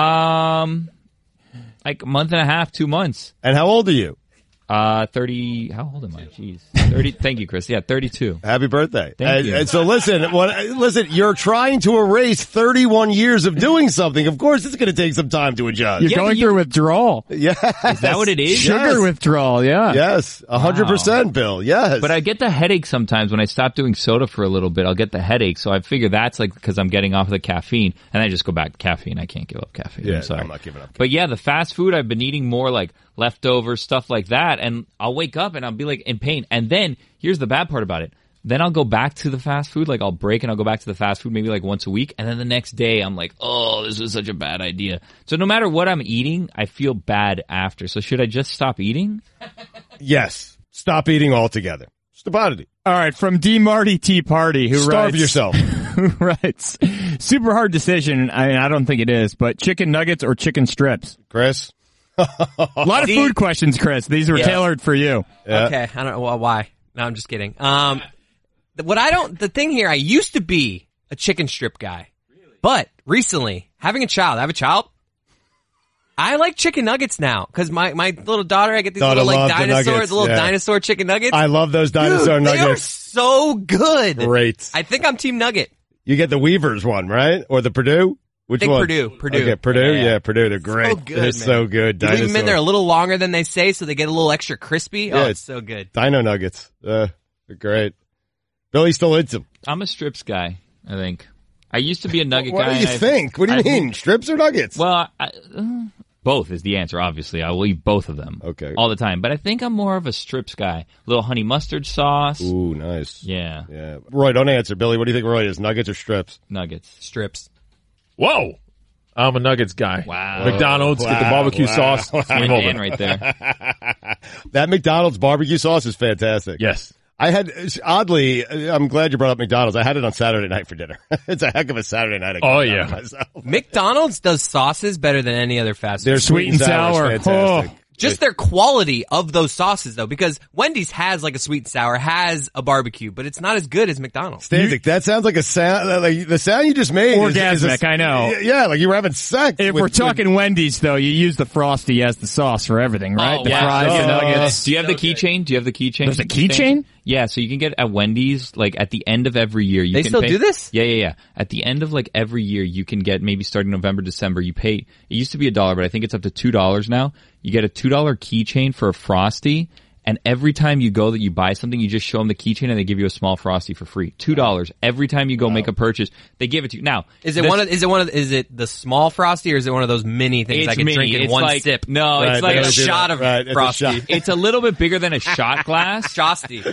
Speaker 7: Um, like a month and a half, two months.
Speaker 1: And how old are you?
Speaker 7: Uh, thirty. How old am I? Jeez, thirty. Thank you, Chris. Yeah, thirty-two.
Speaker 1: Happy birthday.
Speaker 7: Thank
Speaker 1: and,
Speaker 7: you.
Speaker 1: and so listen, what, listen, you're trying to erase thirty-one years of doing something. Of course it's going to take some time to adjust.
Speaker 3: you're
Speaker 7: Yeah,
Speaker 3: going
Speaker 7: you-
Speaker 3: through withdrawal.
Speaker 1: Yes.
Speaker 7: Is that what it is?
Speaker 3: Sugar
Speaker 1: Yes.
Speaker 3: withdrawal, yeah.
Speaker 1: Yes. A hundred percent, Bill. Yes.
Speaker 7: But I get the headache sometimes when I stop doing soda for a little bit. I'll get the headache, so I figure that's like because I'm getting off of the caffeine, and I just go back to caffeine. I can't give up caffeine.
Speaker 1: Yeah,
Speaker 7: I'm sorry.
Speaker 1: I'm not giving up.
Speaker 7: But yeah, the fast food, I've been eating more like leftovers, stuff like that, and I'll wake up and I'll be like in pain. And then here's the bad part about it: Then I'll go back to the fast food. Like I'll break and I'll go back to the fast food maybe like once a week. And then the next day I'm like, oh, this was such a bad idea. So no matter what I'm eating, I feel bad after. So should I just stop eating?
Speaker 1: Yes. Stop eating altogether. Stupidity.
Speaker 3: All right, from D. Marty Tea Party, who
Speaker 1: Starve
Speaker 3: writes,
Speaker 1: yourself.
Speaker 3: who writes, super hard decision. I mean, I don't think it is, but chicken nuggets or chicken strips?
Speaker 1: Chris?
Speaker 3: A lot of food questions, Chris. These were
Speaker 6: Yeah.
Speaker 3: tailored for you.
Speaker 1: Yeah.
Speaker 6: Okay, I don't know why. No, I'm just kidding. Um, what I don't, the thing here, I used to be a chicken strip guy, but recently, having a child, I have a child. I like chicken nuggets now because my, my little daughter, I get these
Speaker 1: Daughter
Speaker 6: little like
Speaker 1: loves the
Speaker 6: dinosaurs,
Speaker 1: nuggets,
Speaker 6: little
Speaker 1: yeah.
Speaker 6: dinosaur chicken nuggets.
Speaker 1: I love those dinosaur
Speaker 6: Dude, they are
Speaker 1: nuggets.
Speaker 6: so good.
Speaker 1: Great.
Speaker 6: I think I'm Team Nugget.
Speaker 1: You get the Weavers one, right? Or the Purdue? Which
Speaker 6: I think
Speaker 1: one?
Speaker 6: Purdue. Purdue.
Speaker 1: Okay, Purdue.
Speaker 6: Yeah.
Speaker 1: Yeah, Purdue. They're great.
Speaker 6: So good,
Speaker 1: They're
Speaker 6: man.
Speaker 1: so good.
Speaker 6: You leave them in
Speaker 1: Dinosaur.
Speaker 6: there a little longer than they say, so they get a little extra crispy.
Speaker 1: Yeah,
Speaker 6: Oh, it's so good.
Speaker 1: Dino nuggets. Uh, they're great. Billy still eats them.
Speaker 7: I'm a strips guy, I think. I used to be a nugget
Speaker 1: What
Speaker 7: guy.
Speaker 1: do you
Speaker 7: I-
Speaker 1: think? What do you
Speaker 7: I
Speaker 1: mean?
Speaker 7: think-
Speaker 1: Strips or nuggets?
Speaker 7: Well, I, uh, both is the answer, obviously. I will eat both of them.
Speaker 1: Okay.
Speaker 7: All the time. But I think I'm more of a strips guy. Little honey mustard sauce.
Speaker 1: Ooh, nice.
Speaker 7: Yeah.
Speaker 1: Yeah. Roy, don't answer. Billy, what do you think Roy is? Nuggets or strips?
Speaker 7: Nuggets.
Speaker 6: Strips.
Speaker 8: Whoa. I'm a Nuggets guy.
Speaker 7: Wow.
Speaker 8: McDonald's, get the
Speaker 1: Wow,
Speaker 8: barbecue
Speaker 1: wow,
Speaker 8: sauce.
Speaker 1: wow.
Speaker 8: Swing
Speaker 7: My man
Speaker 8: over.
Speaker 7: right there.
Speaker 1: That McDonald's barbecue sauce is fantastic.
Speaker 8: Yes.
Speaker 1: I had, oddly, I'm glad you brought up McDonald's. I had it on Saturday night for dinner. It's a heck of a Saturday night. I
Speaker 8: Oh,
Speaker 1: got
Speaker 8: yeah.
Speaker 1: myself.
Speaker 6: McDonald's does sauces better than any other fast food.
Speaker 1: Their sweet and sour. is fantastic.
Speaker 6: Just their quality of those sauces, though, because Wendy's has like a sweet and sour, has a barbecue, but it's not as good as McDonald's.
Speaker 1: Stanzik, that sounds like a sound, like the sound you just made. is- is a-
Speaker 3: Orgasmic, I know.
Speaker 1: Yeah, like you were having sex.
Speaker 3: If
Speaker 1: with-
Speaker 3: we're talking Wendy's, though, you use the Frosty as the sauce for everything, right?
Speaker 7: Oh,
Speaker 3: the
Speaker 7: yeah.
Speaker 3: fries,
Speaker 1: Oh,
Speaker 3: the nuggets.
Speaker 7: Do you have the keychain? Do you have the keychain?
Speaker 3: There's a keychain?
Speaker 7: Yeah, so you can get at Wendy's, like, at the end of every year. You
Speaker 6: They
Speaker 7: can
Speaker 6: still
Speaker 7: pay,
Speaker 6: do this?
Speaker 7: Yeah, yeah, yeah. At the end of, like, every year, you can get, maybe starting November, December, you pay, it used to be a dollar, but I think it's up to two dollars now. You get a two dollar keychain for a Frosty, and every time you go that you buy something, you just show them the keychain and they give you a small Frosty for free. two dollars. Every time you go make a purchase, they give it to you. Now,
Speaker 6: Is it
Speaker 7: this-
Speaker 6: one of, is it one of, is it the small Frosty or is it one of those mini things
Speaker 7: It's
Speaker 6: I can
Speaker 7: mini.
Speaker 6: drink in
Speaker 7: It's
Speaker 6: one
Speaker 7: like-
Speaker 6: sip?
Speaker 7: No,
Speaker 1: Right,
Speaker 7: it's like
Speaker 1: they
Speaker 7: a
Speaker 1: don't do
Speaker 6: shot
Speaker 1: that.
Speaker 6: of
Speaker 1: Right, it's a
Speaker 6: Frosty.
Speaker 1: shot.
Speaker 7: It's a little bit bigger than a shot glass.
Speaker 6: Frosty.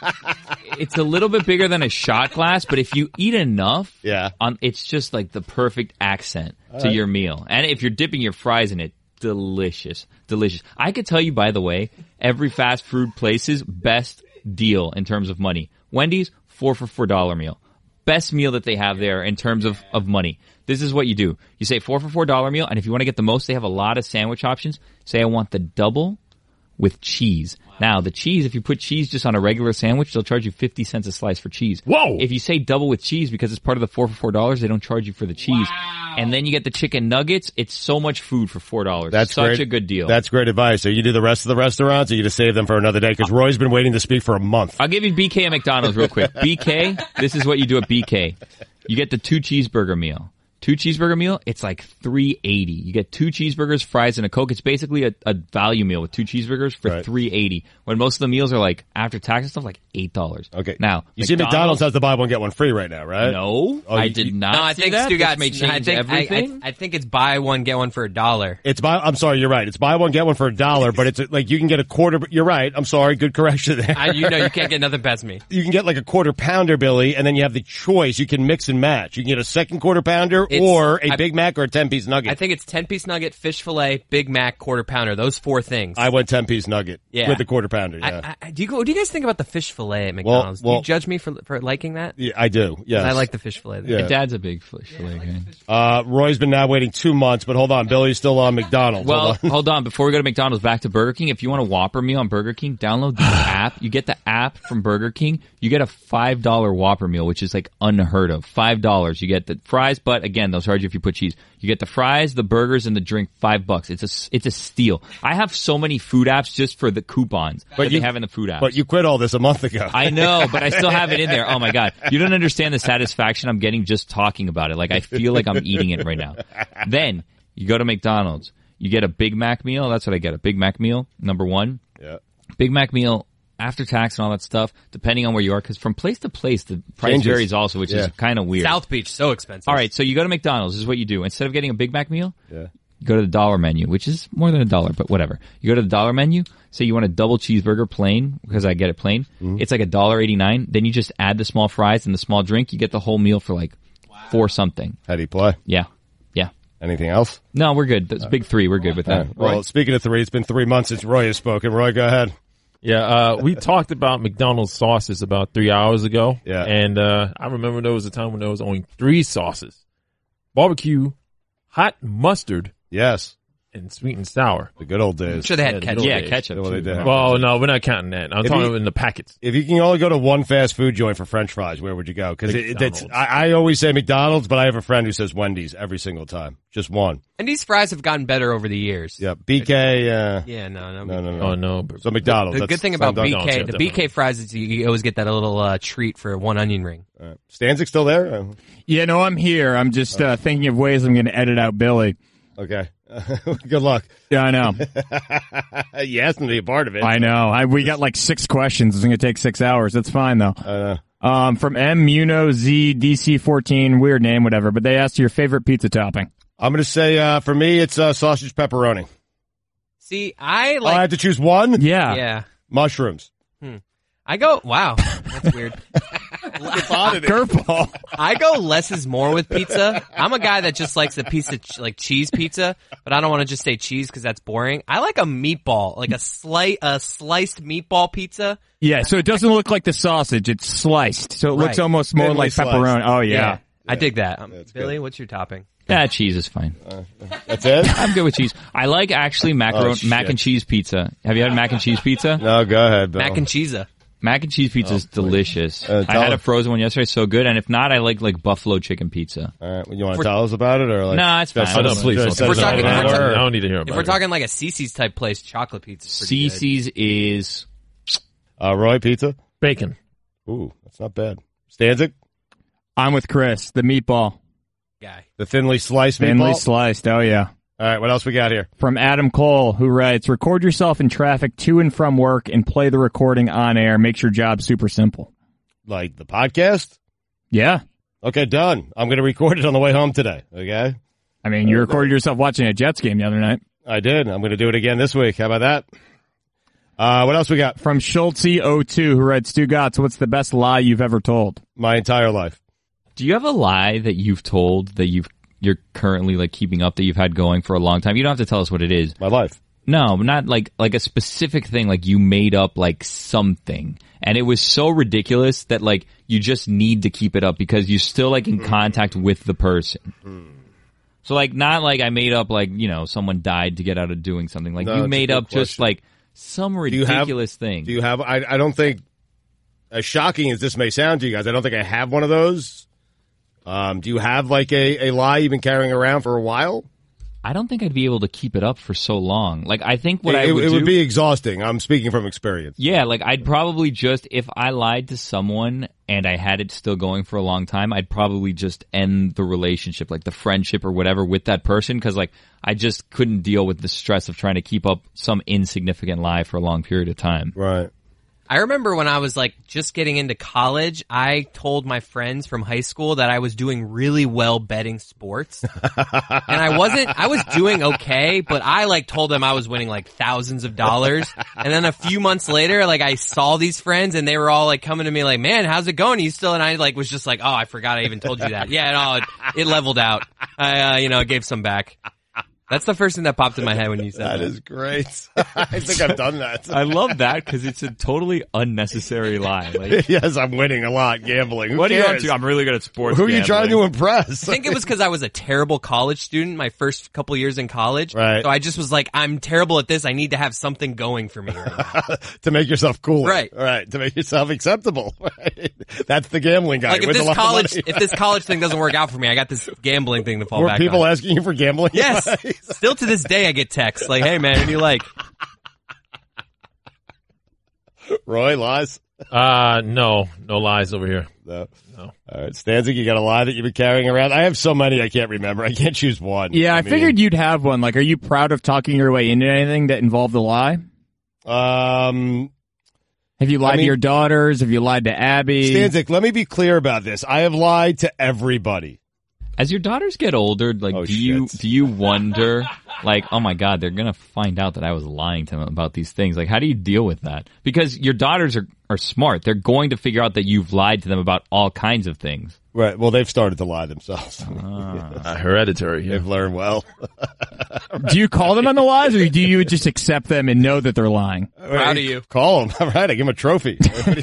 Speaker 7: It's a little bit bigger than a shot glass, but if you eat enough,
Speaker 1: Yeah.
Speaker 7: on it's just like the perfect accent to your meal. And if you're dipping your fries in it, delicious, delicious. I could tell you, by the way, every fast food place's best deal in terms of money. Wendy's, four for four dollar meal. Best meal that they have there in terms of, of money. This is what you do. You say four for four dollar meal, and if you want to get the most, they have a lot of sandwich options. Say I want the double with cheese. Now, the cheese, if you put cheese just on a regular sandwich, they'll charge you fifty cents a slice for cheese.
Speaker 8: Whoa!
Speaker 7: If you say double with cheese, because it's part of the four for four dollars, they don't charge you for the cheese. And then you get the chicken nuggets. It's so much food for four dollars.
Speaker 1: That's
Speaker 7: such
Speaker 1: great.
Speaker 7: a good deal.
Speaker 1: That's great advice. So you do the rest of the restaurants, or you just save them for another day? Because Roy's been waiting to speak for a month.
Speaker 7: I'll give you B K at McDonald's real quick. B K, this is what you do at B K. You get the two cheeseburger meal. Two cheeseburger meal, it's like three eighty. You get two cheeseburgers, fries, and a Coke. It's basically a, a value meal with two cheeseburgers for
Speaker 1: Right.
Speaker 7: three eighty. When most of the meals are like, after tax and stuff, like eight dollars.
Speaker 1: Okay.
Speaker 7: Now,
Speaker 1: you see McDonald's has the buy one, get one free right now, right?
Speaker 7: No,
Speaker 1: Oh,
Speaker 7: I
Speaker 1: you-
Speaker 7: did not
Speaker 6: No, I
Speaker 7: see
Speaker 6: think
Speaker 7: that.
Speaker 6: Stu
Speaker 7: This
Speaker 6: got,
Speaker 7: may change
Speaker 6: I think,
Speaker 7: everything.
Speaker 6: I, I, I think it's buy one, get one for a dollar.
Speaker 1: It's buy, I'm sorry, you're right. It's buy one, get one for a dollar, but it's like you can get a quarter, you're right. I'm sorry, good correction there.
Speaker 6: I, you know, you can't get nothing past me.
Speaker 1: You can get like a quarter pounder, Billy, and then you have the choice. You can mix and match. You can get a second quarter pounder
Speaker 6: It's-
Speaker 1: or a
Speaker 6: I-
Speaker 1: Big Mac or a ten piece nugget.
Speaker 6: I think it's ten piece nugget, fish fillet, Big Mac, quarter pounder. Those four things.
Speaker 1: I went ten piece nugget
Speaker 6: Yeah.
Speaker 1: with the quarter pounder. Yeah,
Speaker 6: I, I, do you go? What do you guys think about the fish fillet at McDonald's?
Speaker 1: well-
Speaker 6: do you judge me for for liking that?
Speaker 1: yeah I do. Yes,
Speaker 6: I like the fish fillet.
Speaker 1: Yeah.
Speaker 7: My dad's a big fish fillet guy.
Speaker 1: Uh, Roy's been now waiting two months, but hold on, Billy's still on McDonald's.
Speaker 7: Well,
Speaker 1: Hold on.
Speaker 7: hold on. Before we go to McDonald's, back to Burger King. If you want a Whopper meal on Burger King, download the app. You get the app from Burger King. You get a five dollar Whopper meal, which is like unheard of. five dollars. You get the fries, but again, they'll charge you if you put cheese. You get the fries, the burgers, and the drink, five bucks. It's a, it's a steal. I have so many food apps just for the coupons
Speaker 1: But
Speaker 7: that
Speaker 1: you-
Speaker 7: they have in the food apps.
Speaker 1: But you quit all this a month ago.
Speaker 7: I know, but I still have it in there. Oh my God. You don't understand the satisfaction I'm getting just talking about it. Like I feel like I'm eating it right now. Then you go to McDonald's. You get a Big Mac meal. That's what I get. A Big Mac meal, number one.
Speaker 1: Yeah.
Speaker 7: Big Mac meal after tax and all that stuff, depending on where you are, because from place to place, the price
Speaker 1: Changes.
Speaker 7: varies also, which
Speaker 1: Yeah.
Speaker 7: is kind of weird.
Speaker 6: South Beach, so expensive.
Speaker 7: All right, so you go to McDonald's. This is what you do. Instead of getting a Big Mac meal,
Speaker 1: Yeah.
Speaker 7: You go to the dollar menu, which is more than a dollar, but whatever. You go to the dollar menu, say you want a double cheeseburger plain, because I get it plain. Mm-hmm. It's like a dollar eighty-nine. Then you just add the small fries and the small drink. You get the whole meal for like wow. four something.
Speaker 1: How do you play?
Speaker 7: Yeah. Yeah.
Speaker 1: Anything else?
Speaker 7: No, we're good. That's big three. We're good with that.
Speaker 1: Right. Well, speaking of three, it's been three months since Roy has spoken. Roy, go ahead.
Speaker 8: Yeah, uh, we talked about McDonald's sauces about three hours ago.
Speaker 1: Yeah.
Speaker 8: And, uh, I remember there was a time when there was only three sauces. Barbecue, hot mustard.
Speaker 1: Yes.
Speaker 8: And sweet and sour.
Speaker 1: The good old days.
Speaker 6: I'm sure they had
Speaker 8: yeah,
Speaker 6: ketchup.
Speaker 7: Yeah,
Speaker 8: days.
Speaker 7: ketchup.
Speaker 1: Well, they did.
Speaker 8: Well, no, we're not counting that. I'm
Speaker 1: If
Speaker 8: talking
Speaker 1: you-
Speaker 8: in the packets.
Speaker 1: If you can only go to one fast food joint for French fries, where would you go? Because it, it's, I, I always say McDonald's, but I have a friend who says Wendy's every single time. Just one.
Speaker 6: And these fries have gotten better over the years.
Speaker 1: Yeah, B K. Uh,
Speaker 6: Yeah, no, no.
Speaker 1: no, no, no.
Speaker 8: Oh, no. But
Speaker 1: So McDonald's.
Speaker 6: The
Speaker 1: that's
Speaker 6: good thing about
Speaker 1: Slam
Speaker 6: B
Speaker 1: Dunk.
Speaker 6: K,
Speaker 8: yeah,
Speaker 6: the B K
Speaker 8: definitely.
Speaker 6: fries is you, you always get that little uh, treat for one onion ring.
Speaker 1: All right. Stanzik still there? Uh,
Speaker 3: Yeah, no, I'm here. I'm just uh, thinking of ways I'm going to edit out Billy.
Speaker 1: Okay. Good luck.
Speaker 3: Yeah, I know.
Speaker 1: You asked him to be a part of it.
Speaker 3: I know. I, we got like six questions. It's going to take six hours. That's fine, though.
Speaker 1: I know.
Speaker 3: Um, from M Muno Z D C fourteen, weird name, whatever. But they asked your favorite pizza topping.
Speaker 1: I'm going to say, uh, for me, it's uh, sausage pepperoni.
Speaker 6: See, I
Speaker 1: Oh, I
Speaker 6: like.
Speaker 1: have to choose one?
Speaker 3: Yeah.
Speaker 6: yeah.
Speaker 1: Mushrooms.
Speaker 6: I go, wow, that's weird.
Speaker 3: Curveball.
Speaker 6: I go less is more with pizza. I'm a guy that just likes a piece of ch- like cheese pizza, but I don't want to just say cheese because that's boring. I like a meatball, like a slice, a sliced meatball pizza.
Speaker 3: Yeah, so it doesn't look like the sausage. It's sliced. So it looks
Speaker 6: Right.
Speaker 3: almost more
Speaker 1: Thinly
Speaker 3: like
Speaker 1: sliced.
Speaker 3: pepperoni. Oh, yeah.
Speaker 6: I dig that. Um,
Speaker 1: That's
Speaker 6: Billy,
Speaker 1: good.
Speaker 6: what's your topping?
Speaker 7: Yeah, cheese is fine.
Speaker 1: That's it?
Speaker 7: I'm good with cheese. I like actually macaroni,
Speaker 1: Oh, shit.
Speaker 7: mac and cheese pizza. Have you had mac and cheese pizza?
Speaker 1: No, go ahead, Bill.
Speaker 6: Mac and cheese.
Speaker 7: Mac and cheese pizza is delicious.
Speaker 1: Uh,
Speaker 7: I
Speaker 1: tell
Speaker 7: had a
Speaker 1: us.
Speaker 7: frozen one yesterday, so good. And if not, I like like buffalo chicken pizza.
Speaker 1: All right. You want to tell us about it? or like?
Speaker 7: Nah, it's
Speaker 1: just-
Speaker 7: fine.
Speaker 8: Oh, no, please.
Speaker 1: just-
Speaker 8: don't
Speaker 6: We're
Speaker 8: tell
Speaker 6: talking-
Speaker 8: me.
Speaker 6: we're
Speaker 8: I
Speaker 6: talking-
Speaker 8: don't- I don't need to hear about
Speaker 6: If we're
Speaker 8: it.
Speaker 6: talking like a Cece's type place, chocolate pizza.
Speaker 7: Cece's is
Speaker 1: Uh, Roy, pizza?
Speaker 8: Bacon.
Speaker 1: Ooh, that's not bad. Stanzik?
Speaker 3: I'm with Chris. The meatball.
Speaker 6: guy.
Speaker 1: The thinly sliced
Speaker 3: Thinly
Speaker 1: meatball?
Speaker 3: sliced. Oh, yeah.
Speaker 1: All right, what else we got here?
Speaker 3: From Adam Cole, who writes, record yourself in traffic to and from work and play the recording on air. Makes your job super simple.
Speaker 1: Like the podcast?
Speaker 3: Yeah.
Speaker 1: Okay, done. I'm going to record it on the way home today, okay?
Speaker 3: I mean, you recorded yourself watching a Jets game the other night.
Speaker 1: I did. I'm going to do it again this week. How about that? Uh, what else we got?
Speaker 3: From Schultze oh two, who writes, Stu Gotts, what's the best lie you've ever told?
Speaker 1: My entire life.
Speaker 7: Do you have a lie that you've told that you've you're currently like keeping up that you've had going for a long time? You don't have to tell us what it is.
Speaker 1: My life.
Speaker 7: No, not like like a specific thing. Like you made up like something, and it was so ridiculous that like you just need to keep it up because you're still like in contact with the person. So like not like I made up like you know someone died to get out of doing something. Like
Speaker 1: No,
Speaker 7: you
Speaker 1: it's a
Speaker 7: made
Speaker 1: good
Speaker 7: up just
Speaker 1: question.
Speaker 7: like some
Speaker 1: you have-
Speaker 7: ridiculous thing.
Speaker 1: Do you have, I, I don't think, as shocking as this may sound to you guys, I don't think I have one of those. Um, do you have like a, a lie you've been carrying around for a while?
Speaker 7: I don't think I'd be able to keep it up for so long. Like I think what
Speaker 1: it
Speaker 7: I would
Speaker 1: it
Speaker 7: do.
Speaker 1: would be exhausting. I'm speaking from experience.
Speaker 7: Yeah, like I'd probably just, if I lied to someone and I had it still going for a long time, I'd probably just end the relationship, like the friendship or whatever with that person because like I just couldn't deal with the stress of trying to keep up some insignificant lie for a long period of time.
Speaker 1: Right.
Speaker 6: I remember when I was like just getting into college, I told my friends from high school that I was doing really well betting sports. And I wasn't, I was doing okay, but I like told them I was winning like thousands of dollars. And then a few months later, like I saw these friends and they were all like coming to me like, man, how's it going? You still, and I like was just like, oh, I forgot I even told you that. Yeah, no, it, it leveled out. I, uh, you know, gave some back. That's the first thing that popped in my head when you said that.
Speaker 1: That is great. I think I've done that.
Speaker 7: I love that because it's a totally unnecessary lie. Like,
Speaker 1: Yes, I'm winning a lot gambling. Who
Speaker 7: what are you up
Speaker 1: cares?
Speaker 7: to? I'm really good at sports.
Speaker 1: Who are you trying to
Speaker 7: gambling.
Speaker 1: impress?
Speaker 6: I think it was because I was a terrible college student my first couple years in college.
Speaker 1: Right.
Speaker 6: So I just was like, I'm terrible at this. I need to have something going for me right now.
Speaker 1: To make yourself cool.
Speaker 6: Right.
Speaker 1: Right. To make yourself acceptable. Right. That's the gambling guy.
Speaker 6: Like if
Speaker 1: Wins a
Speaker 6: this
Speaker 1: lot of
Speaker 6: college,
Speaker 1: money.
Speaker 6: if this college thing doesn't work out for me, I got this gambling thing to fall
Speaker 1: Were
Speaker 6: back
Speaker 1: people
Speaker 6: on.
Speaker 1: asking you for gambling?
Speaker 6: Yes.
Speaker 1: advice?
Speaker 6: Still to this day, I get texts like, "Hey man, who do you like?"
Speaker 1: Roy, lies?
Speaker 8: Uh, no. No lies over here.
Speaker 1: No.
Speaker 8: No.
Speaker 1: All right. Stanzik, you got a lie that you've been carrying around? I have so many I can't remember. I can't choose one.
Speaker 3: Yeah, I,
Speaker 1: mean,
Speaker 3: figured you'd have one. Like, are you proud of talking your way into anything that involved a lie?
Speaker 1: Um,
Speaker 3: Have you lied
Speaker 1: I mean-
Speaker 3: to your daughters? Have you lied to Abby?
Speaker 1: Stanzik, let me be clear about this. I have lied to everybody.
Speaker 7: As your daughters get older, like,
Speaker 1: Oh,
Speaker 7: do you
Speaker 1: shit.
Speaker 7: do you wonder, like, oh my god, they're gonna find out that I was lying to them about these things? Like, how do you deal with that? Because your daughters are are smart; they're going to figure out that you've lied to them about all kinds of things.
Speaker 1: Right. Well, they've started to lie themselves.
Speaker 8: Uh, hereditary. Yeah.
Speaker 1: They've learned well.
Speaker 3: Do you call them on the lies, or do you just accept them and know that they're lying?
Speaker 6: Proud of you.
Speaker 1: Call them. All right. I give them a trophy.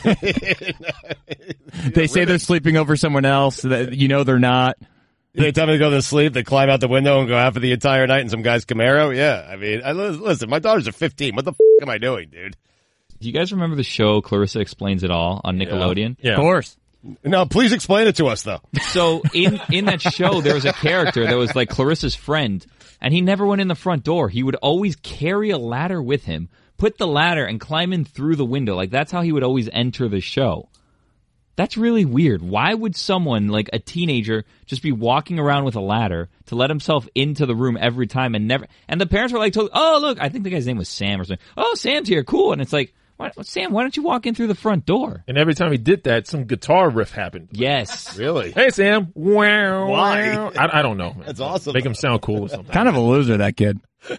Speaker 3: They say they're sleeping over someone else, that you know they're not.
Speaker 1: Anytime they go to sleep, they climb out the window and go out for the entire night in some guy's Camaro. Yeah. I mean, I, listen, my daughters are fifteen. What the f*** am I doing, dude?
Speaker 7: Do you guys remember the show Clarissa Explains It All on Nickelodeon?
Speaker 8: Yeah.
Speaker 3: Of course.
Speaker 1: No, please explain it to us, though.
Speaker 7: So in in that show, there was a character that was like Clarissa's friend, and he never went in the front door. He would always carry a ladder with him, put the ladder, and climb in through the window. Like, that's how he would always enter the show. That's really weird. Why would someone, like a teenager, just be walking around with a ladder to let himself into the room every time and never... And the parents were like, told, oh, look, I think the guy's name was Sam or something. Oh, Sam's here, cool. And it's like, why, Sam, why don't you walk in through the front door?
Speaker 8: And every time he did that, some guitar riff happened.
Speaker 7: Yes.
Speaker 1: Really?
Speaker 8: Hey, Sam. Wow.
Speaker 1: Why?
Speaker 8: wow. I, I don't know. Man.
Speaker 1: That's awesome.
Speaker 8: Make him sound cool or something.
Speaker 3: Kind of a loser, that kid.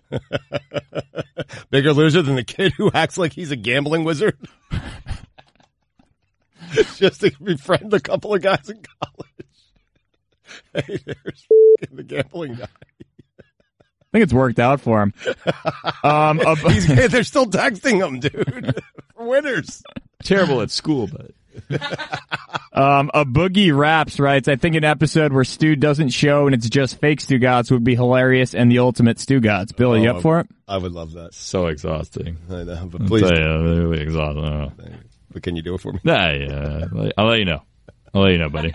Speaker 1: Bigger loser than the kid who acts like he's a gambling wizard. Just to befriend a couple of guys in college. Hey, there's the gambling guy.
Speaker 3: I think it's worked out for him. Um, a,
Speaker 1: He's, they're still texting him, dude. For winners.
Speaker 7: Terrible at school, but...
Speaker 3: um, a Boogie Raps writes, I think an episode where Stu doesn't show and it's just fake Stu Gods would be hilarious and the ultimate Stu Gods. Billy,
Speaker 1: Oh,
Speaker 3: you up for it?
Speaker 1: I would love that.
Speaker 7: So exhausting.
Speaker 1: I know, but please.
Speaker 7: I'll tell you, really exhausting.
Speaker 1: But can you do it for me?
Speaker 7: Nah, yeah. I'll let you know. I'll let you know, buddy.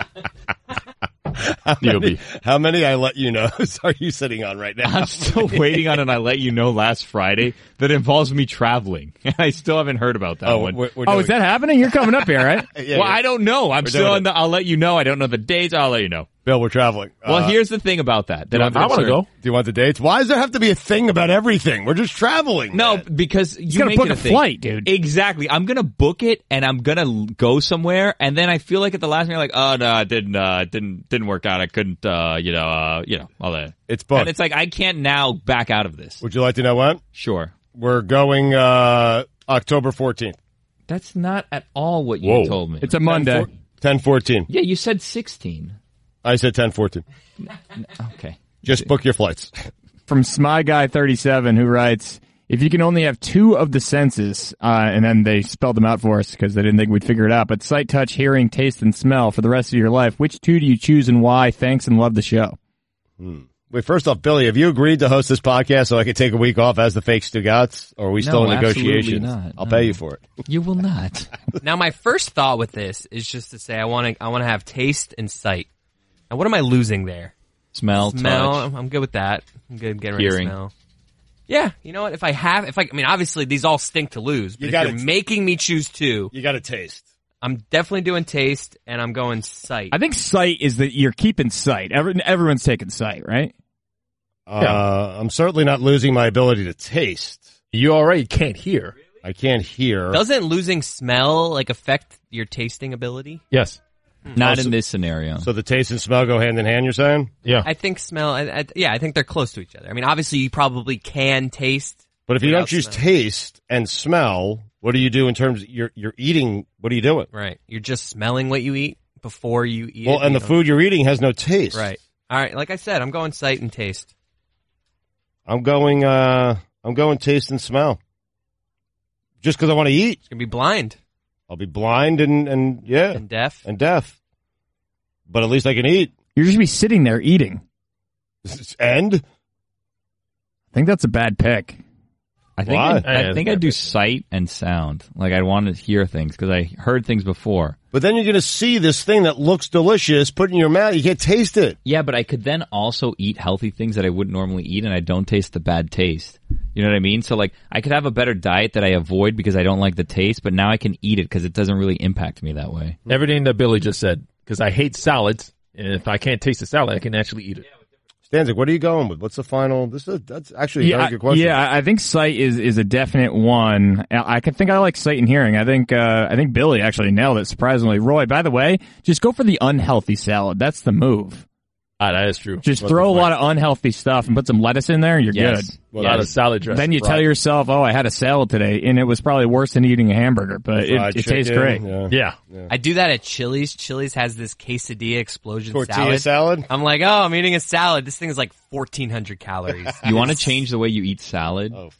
Speaker 1: How
Speaker 7: You'll
Speaker 1: many,
Speaker 7: be.
Speaker 1: how many I let you know are you sitting on right now?
Speaker 7: I'm still waiting on an I let you know last Friday that involves me traveling. I still haven't heard about that
Speaker 1: Oh,
Speaker 7: one.
Speaker 1: we're, we're
Speaker 3: Oh,
Speaker 1: doing-
Speaker 3: is that happening? You're coming up here, right?
Speaker 1: Yeah,
Speaker 7: well,
Speaker 1: yeah.
Speaker 7: I don't know. I'm
Speaker 1: We're
Speaker 7: still
Speaker 1: doing
Speaker 7: on the I'll let you know. I don't know the dates. I'll let you know.
Speaker 1: Bill, we're traveling.
Speaker 7: Well,
Speaker 1: Uh,
Speaker 7: here's the thing about that. that I'm
Speaker 8: I want to
Speaker 7: concerned.
Speaker 8: go.
Speaker 1: Do you want the dates? Why does there have to be a thing about everything? We're just traveling.
Speaker 7: No,
Speaker 1: man.
Speaker 7: because you
Speaker 3: He's got to
Speaker 7: make
Speaker 3: book
Speaker 7: it
Speaker 3: a
Speaker 7: a thing.
Speaker 3: flight, dude.
Speaker 7: Exactly. I'm gonna book it and I'm gonna l- go somewhere, and then I feel like at the last minute, like, oh no, it didn't, uh, didn't, didn't work out. I couldn't, uh, you know, uh, you know, all that.
Speaker 1: It's booked.
Speaker 7: And it's like I can't now back out of this.
Speaker 1: Would you like to know when?
Speaker 7: Sure.
Speaker 1: We're going uh, October fourteenth.
Speaker 7: That's not at all what you
Speaker 8: Whoa.
Speaker 7: told me.
Speaker 3: It's a Monday.
Speaker 1: ten fourteen.
Speaker 7: Yeah, you said sixteen.
Speaker 1: I said ten fourteen.
Speaker 7: Okay.
Speaker 1: Just book your flights.
Speaker 3: From Smy Guy thirty-seven, who writes, if you can only have two of the senses, uh, and then they spelled them out for us because they didn't think we'd figure it out, but sight, touch, hearing, taste, and smell for the rest of your life, which two do you choose and why? Thanks and love the show.
Speaker 1: Hmm. Wait, first off, Billy, have you agreed to host this podcast so I can take a week off as the fake Stugats? Or are we still
Speaker 7: No,
Speaker 1: in negotiations?
Speaker 7: absolutely not.
Speaker 1: I'll
Speaker 7: No.
Speaker 1: pay you for it.
Speaker 7: You will not.
Speaker 6: Now, my first thought with this is just to say I want to I want to have taste and sight. Now, what am I losing there?
Speaker 7: Smell,
Speaker 6: Smell.
Speaker 7: touch.
Speaker 6: I'm, I'm good with that. I'm good getting rid
Speaker 7: Hearing.
Speaker 6: of smell. Yeah, you know what? If I have, if I, I mean, obviously these all stink to lose. But
Speaker 1: You
Speaker 6: if
Speaker 1: gotta
Speaker 6: you're
Speaker 1: t-
Speaker 6: making me choose two,
Speaker 1: You got to taste.
Speaker 6: I'm definitely doing taste, and I'm going sight.
Speaker 3: I think sight is that you're keeping sight. Every, everyone's taking sight, right?
Speaker 1: Uh, I'm certainly not losing my ability to taste.
Speaker 8: You already can't hear.
Speaker 1: I can't hear.
Speaker 6: Doesn't losing smell like affect your tasting ability?
Speaker 8: Yes.
Speaker 7: Not
Speaker 1: Also-
Speaker 7: in this scenario.
Speaker 1: So the taste and smell go hand in hand, you're saying?
Speaker 8: Yeah.
Speaker 6: I think smell. I, I, yeah, I think they're close to each other. I mean, obviously, you probably can taste.
Speaker 1: But if you
Speaker 6: without
Speaker 1: don't choose
Speaker 6: smell.
Speaker 1: taste and smell, what do you do in terms of you're, you're eating? What are you doing?
Speaker 6: Right, you're just smelling what you eat before you eat.
Speaker 1: Well,
Speaker 6: it,
Speaker 1: and
Speaker 6: you
Speaker 1: the
Speaker 6: know?
Speaker 1: food you're eating has no taste.
Speaker 6: Right. All right. Like I said, I'm going sight and taste.
Speaker 1: I'm going, uh, I'm going taste and smell. Just because I want to eat.
Speaker 6: It's gonna be blind
Speaker 1: I'll be blind and, and yeah,
Speaker 6: and deaf.
Speaker 1: and deaf. But at least I can eat.
Speaker 3: You're just be sitting there eating.
Speaker 1: And?
Speaker 3: I think that's a bad pick.
Speaker 7: I think
Speaker 1: Why?
Speaker 7: I'd, I
Speaker 8: Yeah,
Speaker 7: think
Speaker 8: it's
Speaker 7: I'd do
Speaker 8: bad.
Speaker 7: sight and sound. Like I'd want to hear things because I heard things before.
Speaker 1: But then you're going to see this thing that looks delicious put in your mouth. You can't taste it.
Speaker 7: Yeah, but I could then also eat healthy things that I wouldn't normally eat, and I don't taste the bad taste. You know what I mean? So like I could have a better diet that I avoid because I don't like the taste, but now I can eat it because it doesn't really impact me that way.
Speaker 8: Everything that Billy just said. Because I hate salads, and if I can't taste the salad, I can actually eat it.
Speaker 1: Stanzik, what are you going with? What's the final? This is that's actually a
Speaker 3: Yeah,
Speaker 1: very
Speaker 3: I,
Speaker 1: good question.
Speaker 3: yeah, I I think sight is, is a definite one. I I could think I like sight and hearing. I think uh, I think Billy actually nailed it surprisingly. Roy, by the way, just go for the unhealthy salad. That's the move.
Speaker 8: Ah, that is true.
Speaker 3: Just throw a lot of unhealthy stuff and put some lettuce in there, and you're
Speaker 7: Yes.
Speaker 3: good.
Speaker 8: Well, not a salad dressing.
Speaker 3: Then you tell
Speaker 8: Right.
Speaker 3: yourself, "Oh, I had a salad today, and it was probably worse than eating a hamburger, but it,
Speaker 1: Fried
Speaker 3: it tastes great."
Speaker 1: chicken,
Speaker 8: Yeah.
Speaker 6: I do that at Chili's. Chili's has this quesadilla explosion
Speaker 1: Tortilla
Speaker 6: salad.
Speaker 1: salad?
Speaker 6: I'm like, oh, I'm eating a salad. This thing is like fourteen hundred calories.
Speaker 7: You want to change the way you eat salad?
Speaker 1: Oh,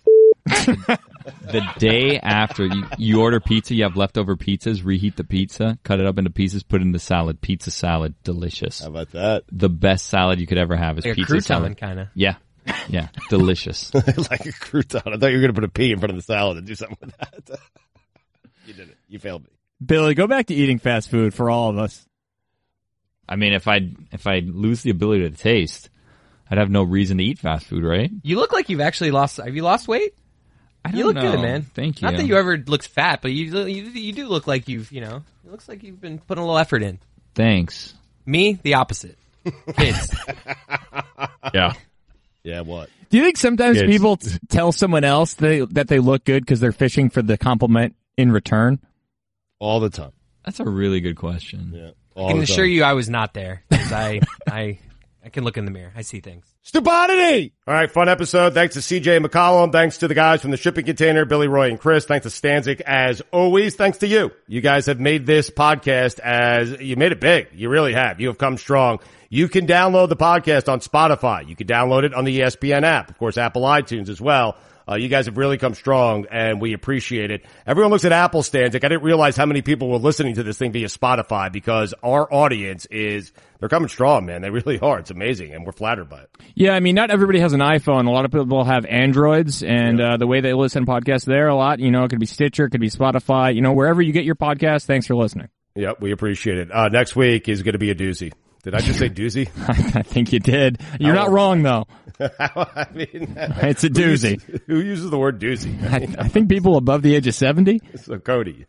Speaker 7: The day after you, you order pizza, you have leftover pizzas, reheat the pizza, cut it up into pieces, put it in the salad. Pizza salad, delicious.
Speaker 1: How about that?
Speaker 7: The best salad you could ever have is
Speaker 6: Like a
Speaker 7: pizza
Speaker 6: crouton
Speaker 7: salad.
Speaker 6: kind of.
Speaker 7: Yeah, yeah, delicious.
Speaker 1: Like a crouton. I thought you were going to put a P in front of the salad and do something with that. You did it. You failed me.
Speaker 3: Billy, go back to eating fast food for all of us.
Speaker 7: I mean, if I if I lose the ability to taste, I'd have no reason to eat fast food, right?
Speaker 6: You look like you've actually lost. Have you lost weight?
Speaker 7: I don't
Speaker 6: You look
Speaker 7: know.
Speaker 6: good, man.
Speaker 7: Thank you.
Speaker 6: Not that you ever looked fat, but you, you you do look like you've you know. It looks like you've been putting a little effort in.
Speaker 7: Thanks.
Speaker 6: Me, the opposite. Kids.
Speaker 8: Yeah.
Speaker 1: Yeah, what?
Speaker 3: Do you think sometimes
Speaker 8: Kids.
Speaker 3: people t- tell someone else they, that they look good because they're fishing for the compliment in return?
Speaker 1: All the time.
Speaker 7: That's a really good question.
Speaker 1: Yeah.
Speaker 6: I
Speaker 1: All
Speaker 6: can
Speaker 1: the
Speaker 6: assure
Speaker 1: time.
Speaker 6: you, I was not there. 'Cause I I I can look in the mirror. I see things.
Speaker 1: Stupidity! All right, fun episode. Thanks to C J McCollum. Thanks to the guys from the Shipping Container, Billy, Roy, and Chris. Thanks to Stanzik, as always. Thanks to you. You guys have made this podcast as, you made it big. You really have. You have come strong. You can download the podcast on Spotify. You can download it on the E S P N app. Of course, Apple iTunes as well. Uh, you guys have really come strong, and we appreciate it. Everyone looks at Apple, Stanzik. I didn't realize how many people were listening to this thing via Spotify, because our audience is, they're coming strong, man. They really are. It's amazing, and we're flattered by it.
Speaker 3: Yeah, I mean, not everybody has an iPhone. A lot of people have Androids, and uh, the way they listen to podcasts there a lot, you know, it could be Stitcher, it could be Spotify, you know, wherever you get your podcast. Thanks for listening.
Speaker 1: Yep, we appreciate it. Uh, next week is going to be a doozy. Did I just say doozy?
Speaker 3: I think you did. You're not wrong, though.
Speaker 1: I mean,
Speaker 3: It's a
Speaker 1: who
Speaker 3: doozy.
Speaker 1: uses, who uses the word doozy?
Speaker 3: I, I think people above the age of seventy.
Speaker 1: So Cody.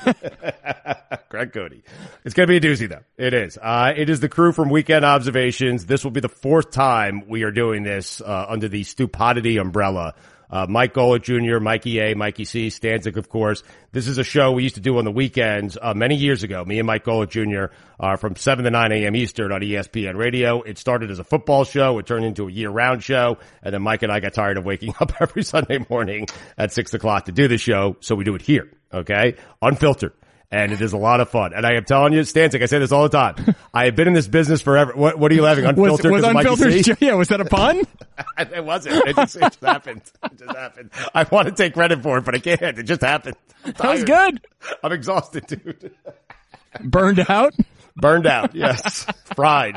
Speaker 1: Greg Cody. It's going to be a doozy, though. It is. Uh, it is the crew from Weekend Observations. This will be the fourth time we are doing this uh, under the Stupidity umbrella. Uh, Mike Golick Junior, Mikey A, Mikey C, Stanzik, of course. This is a show we used to do on the weekends uh, many years ago. Me and Mike Golick Junior Uh, from seven to nine a.m. Eastern on E S P N Radio. It started as a football show. It turned into a year-round show. And then Mike and I got tired of waking up every Sunday morning at six o'clock to do the show. So we do it here, okay? Unfiltered. And it is a lot of fun. And I am telling you, Stanzik, I say this all the time. I have been in this business forever. What, what are you laughing? Unfiltered?
Speaker 3: Was, was
Speaker 1: 'cause of Mikey
Speaker 3: unfiltered?
Speaker 1: C?
Speaker 3: Yeah, was that a pun?
Speaker 1: It wasn't. It just, it just happened. It just happened. I want to take credit for it, but I can't. It just happened. I'm
Speaker 3: That was
Speaker 1: tired.
Speaker 3: good.
Speaker 1: I'm exhausted, dude.
Speaker 3: Burned out.
Speaker 1: Burned out. Yes. Fried.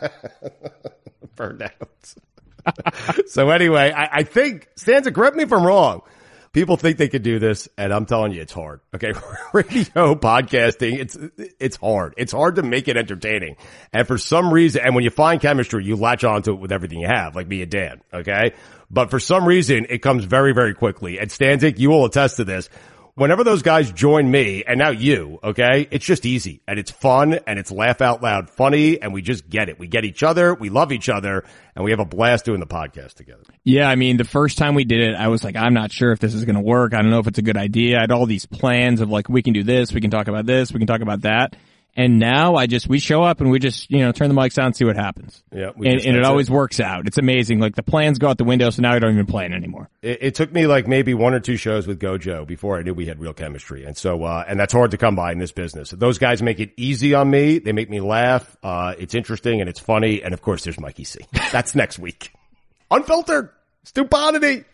Speaker 1: Burned out. So anyway, I, I think, Stanzik, correct me if I'm wrong. People think they could do this, and I'm telling you, it's hard. Okay, radio, podcasting, it's it's hard. It's hard to make it entertaining. And for some reason, and when you find chemistry, you latch onto it with everything you have, like me and Dan. Okay, but for some reason, it comes very, very quickly. And Stanzik, you will attest to this. Whenever those guys join me, and now you, okay, it's just easy, and it's fun, and it's laugh out loud funny, and we just get it. We get each other, we love each other, and we have a blast doing the podcast together.
Speaker 3: Yeah, I mean, the first time we did it, I was like, I'm not sure if this is going to work. I don't know if it's a good idea. I had all these plans of like, we can do this, we can talk about this, we can talk about that. And now I just, we show up and we just, you know, turn the mics on and see what happens.
Speaker 1: Yeah, we
Speaker 3: and,
Speaker 1: just-
Speaker 3: and it
Speaker 1: that's
Speaker 3: always
Speaker 1: it.
Speaker 3: works out. It's amazing. Like the plans go out the window, so now I don't even plan anymore.
Speaker 1: It, it took me like maybe one or two shows with Gojo before I knew we had real chemistry. And so, uh, and that's hard to come by in this business. Those guys make it easy on me. They make me laugh. Uh, it's interesting and it's funny. And of course, there's Mikey C. That's next week. Unfiltered. Stupidity.